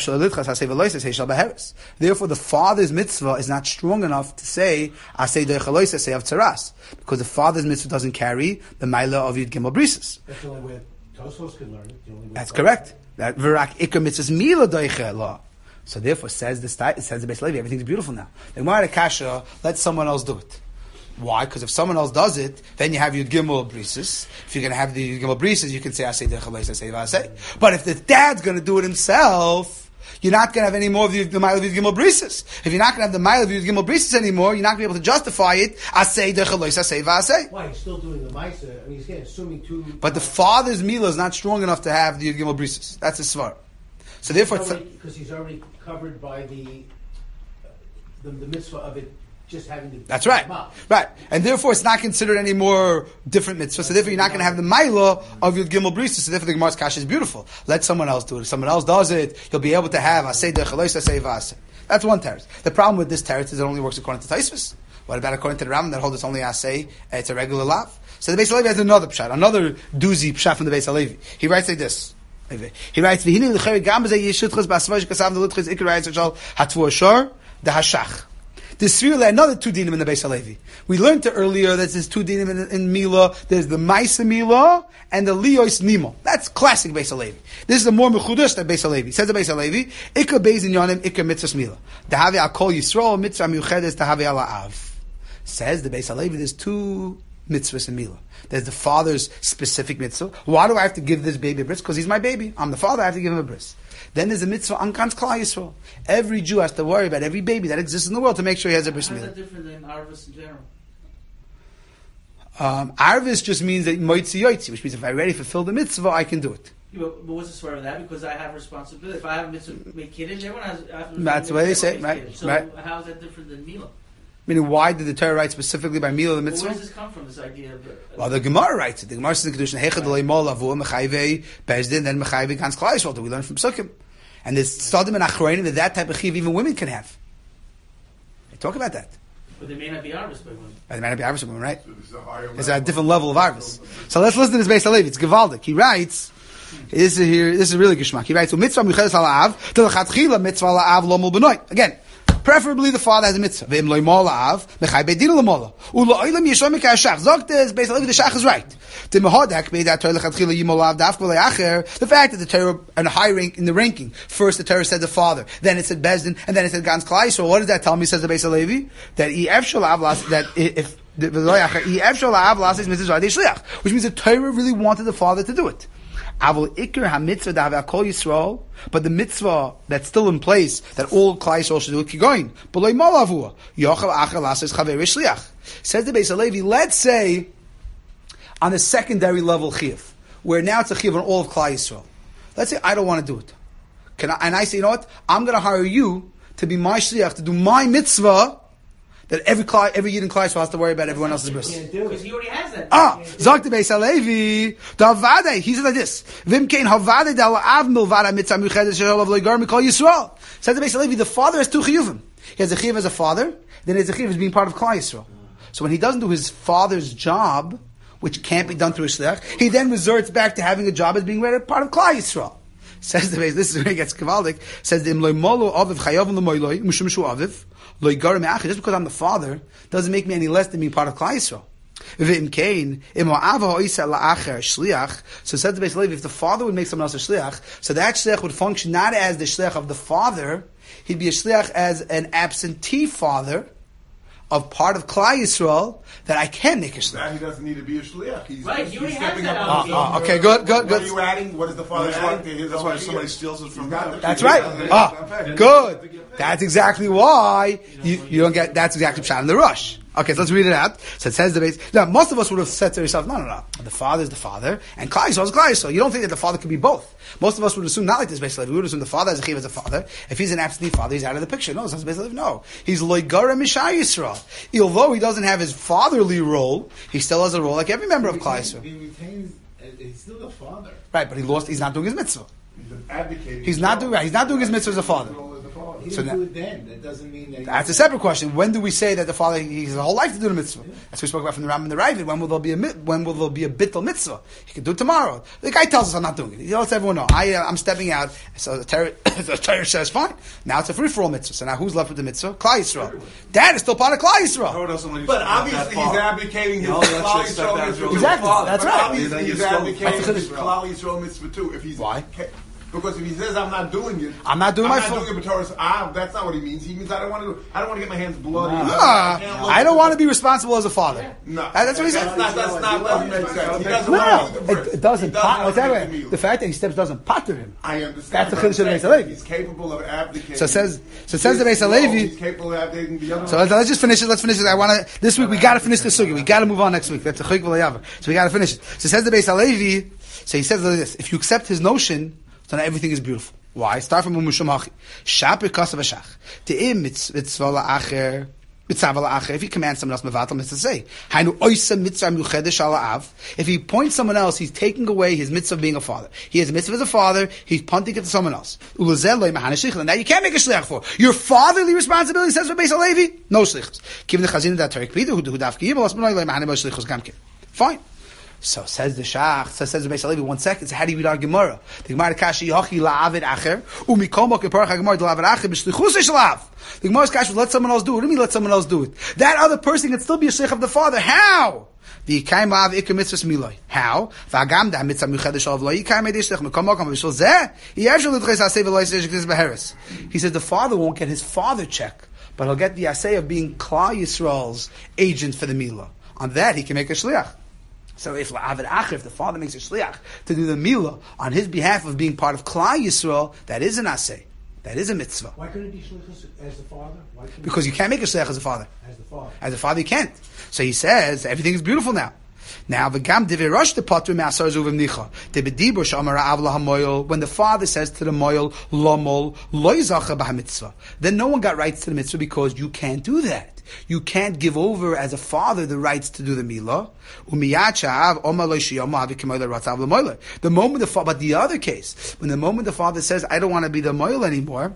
father's mitzvah is not strong enough to say asay deichalois asay of tzaras, because the father's mitzvah doesn't carry the Mila of Yud Gimel Brises. That's the only way Tosfos can learn it. That's correct. That v'rak ikar mitzvahs Mila doiche law. So therefore, says the Beis Halevi, everything's beautiful now. The Gemara Kasha, let someone else do it. Why? Because if someone else does it, then you have Yud Gimel Brises. If you're going to have the Yud Gimel Brises, you can say asay deichalois asay v'asay. But if the dad's going to do it himself, you're not going to have any more of the Mile of Yud Gimel Brises. If you're not going to have the Mile of Yud Gimel Brises anymore, you're not going to be able to justify it asay deichalois asay v'asay. Why? He's still doing the Maisa. I mean, he's assuming two... But the father's Mila is not strong enough to have the Yud Gimel Brises. That's a svar. So therefore... Because he's already covered by the mitzvah of it just having the... That's right. Right. And therefore it's not considered any more different mitzvah. So therefore you're not going to have the Mila of Yud Gimel Brises. So therefore the Gemara's Kasha is beautiful. Let someone else do it. If someone else does it, you'll be able to have asay deichalois asay v'asay. That's one teretz. The problem with this teretz is it only works according to Taisvis. What about according to the Rambam that holds it's only asay, it's a regular lav? So the Beis Halevi has another pshat, another doozy pshat from the Beis Halevi. He writes like this. He writes, "V'hini l'cheri gam b'zeh yishutchas b'asvash kasav d'lutchas ikar rayis achal hatvu ashor dehashach." There's really another 2 dinim in the Beis Halevi. We learned it earlier that there's 2 dinim in Mila. There's the Maisa Mila and the Liyos Nimo. That's classic Beis Halevi. This is the more mechudash than Beis Halevi. Says the Beis Halevi, Ikar Beis in Yonim, Ikar Mitzvahs Mila. Dahavi Akol Yisrael, Mitzvah Miuchedes, Dahavi Ala'av. Says the Beis Halevi, there's 2 mitzvahs in Mila. There's the father's specific mitzvah. Why do I have to give this baby a bris? Because he's my baby. I'm the father, I have to give him a bris. Then there's a mitzvah on Kans Klal Yisrael. Every Jew has to worry about every baby that exists in the world to make sure he has a bris milah. How is that different than Arvis in general? Arvis just means that moitzi yotzi, which means if I already fulfill the mitzvah, I can do it. Yeah, but what's the swear of that? Because I have responsibility. If I have a mitzvah make kiddushin, everyone has. That's the way they say it, right? So right. how is that different than Mila? Meaning, why did the Torah write specifically by Mila the mitzvah? Well, where does this come from? This idea of well, the Gemara writes it. The Gemara says in Kedushin, "Hechad leimol avu mechayvei bezdin," then mechayvei Gans Klal Yisrael. We learn from Psukim, and there's Sadim and Achronim that type of chiv even women can have. They talk about that. But they may not be Arvis by women. They may not be Arvis by women, right? So this is a higher It's a different level of Arvis. So let's listen to this Beis Halevi. It's Gevaldik. He writes. This is really Geshmak. He writes, "Mitzvah michedes hala'av telachatchila mitzvah la'av lomul benoy." Again, preferably the father has a mitzvah. Ve'im loy mol la'av mechay bedin l'mola u'lo'olam yishom mikay shach. Zoktes Beis Halevi the shach is right. The mehodak made that Torah lechatchila yimol la'av daf b'lei acher. The fact that the Torah and high rank in the ranking, first the Torah said the father, then it said Bezdin, and then it said Gans Klal Yisrael. What does that tell me? Says the Beis Halevi that if which means the Torah really wanted the father to do it. But the mitzvah that's still in place, that all Klal Yisrael should do it, kigoin. Says the Beis Halevi, let's say on a secondary level chiyuv, where now it's a chiyuv on all of Klal Yisrael. Let's say I don't want to do it. And I say, you know what? I'm going to hire you to be my shliach, to do my mitzvah, that every Yid in Klal Yisrael has to worry about everyone else's bris. Because he already has that. Zok the Beis Halevi, Davade, he says like this, Vimkein Havade da la'av milvada mitzvah miuchedes shel v'loigar mikol Yisrael. Says the Beis Halevi, the father has 2 chiyuvim. He has a chiyuv as a father, then he has a chiyuv as being part of Klal Yisrael. So when he doesn't do his father's job, which can't be done through a shliach, he then resorts back to having a job as being part of Klal Yisrael. Says the base. This is where it gets kavaldik. Says the imloy molo aviv chayavim lemoyloi mushum shu aviv loy garim me'achid. Just because I'm the father doesn't make me any less than being part of Klal Yisrael. V'im kain imo ava hoisa la'acher shliach. So says the base Levi, if the father would make someone else a shliach, so that shliach would function not as the shliach of the father. He'd be a shliach as an absentee father of part of Klal Yisrael that I can make a shliach. Now he doesn't need to be a shliach. He's stepping up. Okay, good. What are you adding? What is the father adding to his? That's why if somebody steals it from him. That's right. Good. That's exactly why you don't get. That's exactly pshat in the rush. Okay, so let's read it out. So it says the base. Now, most of us would have said to yourself, no. The father is the father, and Klal Yisrael is Klal Yisrael. You don't think that the father could be both. Most of us would assume not like this basically. We would assume the father as a chiv as a father. If he's an absentee father, he's out of the picture. No, it's basically no. He's loigara mishai Yisrael. Although he doesn't have his fatherly role, he still has a role like every member of Klal Yisrael. He retains. He's still the father. Right, but he's not doing his mitzvah. Advocating. He's not doing his mitzvah as a father. He So didn't do it then. That doesn't mean that. That's a separate question. When do we say that the father he has a whole life to do the mitzvah? That's what we spoke about from the Rambam and the Ravid. When will there be a bittul mitzvah? He can do it tomorrow. The guy tells us I'm not doing it. He lets everyone know I'm stepping out. So the Torah says fine. Now it's a free for all mitzvah. So now who's left with the mitzvah? Klal Yisrael. Dad is still part of Klal Yisrael. But obviously he's advocating his Klal Yisrael mitzvah. Exactly. That's right. Obviously he's advocating his Klal Yisrael mitzvah too. Why? Because if he says I'm not doing it, I'm not doing it, but Torah says, that's not what he means. He means I don't want to get my hands bloody. I don't want to be responsible as a father. No, that's what he said. That's not what makes sense. He doesn't want to do the verse. It doesn't. He doesn't want to do The fact that he steps doesn't patter him. I understand. That's the chiddush of the Beis Halevi. He's capable of abdicating. So says the Beis Halevi. He's capable of abdicating the other. So let's just finish it. Let's finish it. I want to. This week we got to finish the sugya. We got to move on next week. That's a chayk v'layavar. So we got to finish it. So says the Beis Halevi. So he says like this: if you accept his notion, so now everything is beautiful. Why? Start from Umushum Hachi. Shaper Kasav Hashach. Te'im mitzvah la'acher. Mitzvah la'acher. If he commands someone else, mevatel mitzvah say. Hainu oisa mitzvah muchedesh ala'av. If he points someone else, he's taking away his mitzvah of being a father. He has a mitzvah as a father, he's punting it to someone else. Ulezel loy mahane shlichus. Now you can't make a shliach for. Your fatherly responsibility says for Beis Halevi? No shlichus. Given the chazina that Tarek Pida, who daf kiyibel, as loy mahane ba shlichus gamke. Fine. So says the Shach, says the Beis Halevi, 1 second, so how do you read our Gemara? The Gemara Kashi Yachi la'avid acher, u'mikom ha'keparach ha'gemara la'avid acher, b'shlichus ha'shlav. The Gemara's Kashi, let someone else do it. What do you mean let someone else do it? That other person can still be a shlich of the father. How? V'yikayim la'av ikar mitzvahs miloi. How? V'agam da mitzvah muchedesh alav lo yikayim edei shlich, mikom ha'kam v'shol zeh, yevshel l'dchei sa'aseh v'lo yiseh shektis b'heres. He says the father won't get his father check, but he'll get the aseh of being Klal Yisrael's agent for the milah. On that, he can make a shliach. So if la'avid acher, if the father makes a shliach to do the milah on his behalf of being part of Klal Yisrael, that is an aseh. That is a mitzvah. Why couldn't he be shlichus as the father? Because you can't make a shliach as a father. As the father. As a father, you can't. So he says everything is beautiful now. Now, v'gam divirosh the patru me'asar zuvim nicha. Debedibur shamar avla hamoyel. When the father says to the moyel, lomol, loy zacha b'hamitzvah, then no one got rights to the mitzvah because you can't do that. You can't give over as a father the rights to do the milah. The moment the father, but the other case, when the moment the father says, I don't want to be the moyel anymore,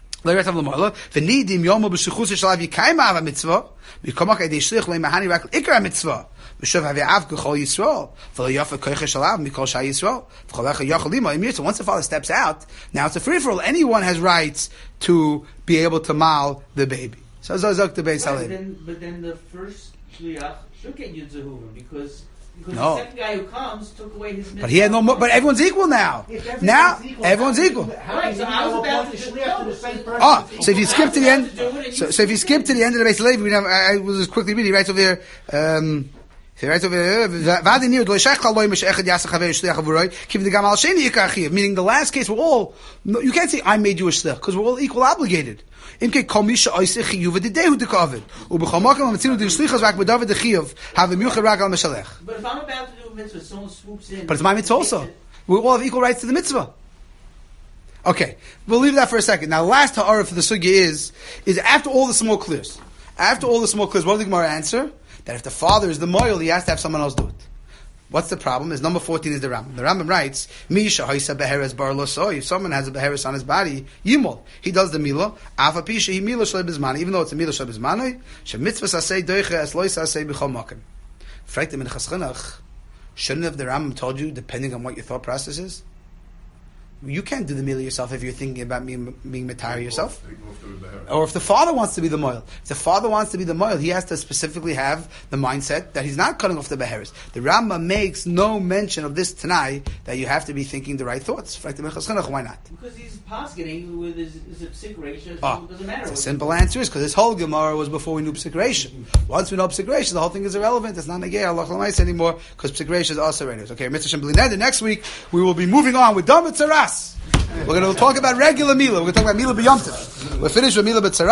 once the father steps out, now it's a free-for-all. Anyone has rights to be able to mal the baby. So Zok the Beis Halevi. But then the first shliach should get Yud Zehuvim because no. The second guy who comes took away his mitzvah. But he had no more. But everyone's equal now. Now everyone's equal. Right, so I was about to so if you skip to the end, so if you skip to the end of the Beis Halevi, I will just quickly read. He writes over there. He writes over there. Meaning the last case, we're all. You can't say I made you a shliach because we're all equal obligated. But if I'm about to do a mitzvah, someone swoops in. But it's my mitzvah also. We all have equal rights to the mitzvah. Okay, we'll leave that for a second. Now, last ha'ara for the sugya is after all the small clears. After all the small clears, what did the Gemara answer? That if the father is the moil, he has to have someone else do it. What's the problem? Is number 14 is the Rambam. The Rambam writes, Misha haisa beheres bar losoi. If someone has a beheres on his body, yimol. He does the milah. Afa pisha he milah shlei bizmani. Even though it's a milah shlei bizmani, she mitzvah sasei doiche es loy sasei b'chol makim. Fragt him in Chaschinach, shouldn't have the Rambam told you, depending on what your thought process is? You can't do the meal yourself if you're thinking about being Matari yourself. Or if the father wants to be the moil. If the father wants to be the moil, he has to specifically have the mindset that he's not cutting off the beheres. The Rambam makes no mention of this Tanai, that you have to be thinking the right thoughts. Why not? Because he's posketing with his psik ratio. It doesn't matter. The simple answer is because this whole Gemara was before we knew psik ratio. Once we know psik ratio, the whole thing is irrelevant. It's not negay Allah L'mais anymore because psik ratio is also radio. Okay, Mr. Shemblin. Next week we will be moving on with David Tzaras. We're going to talk about regular Mila. We're going to talk about Mila B'Yom Tov. We're finished with Mila B'Tzaras.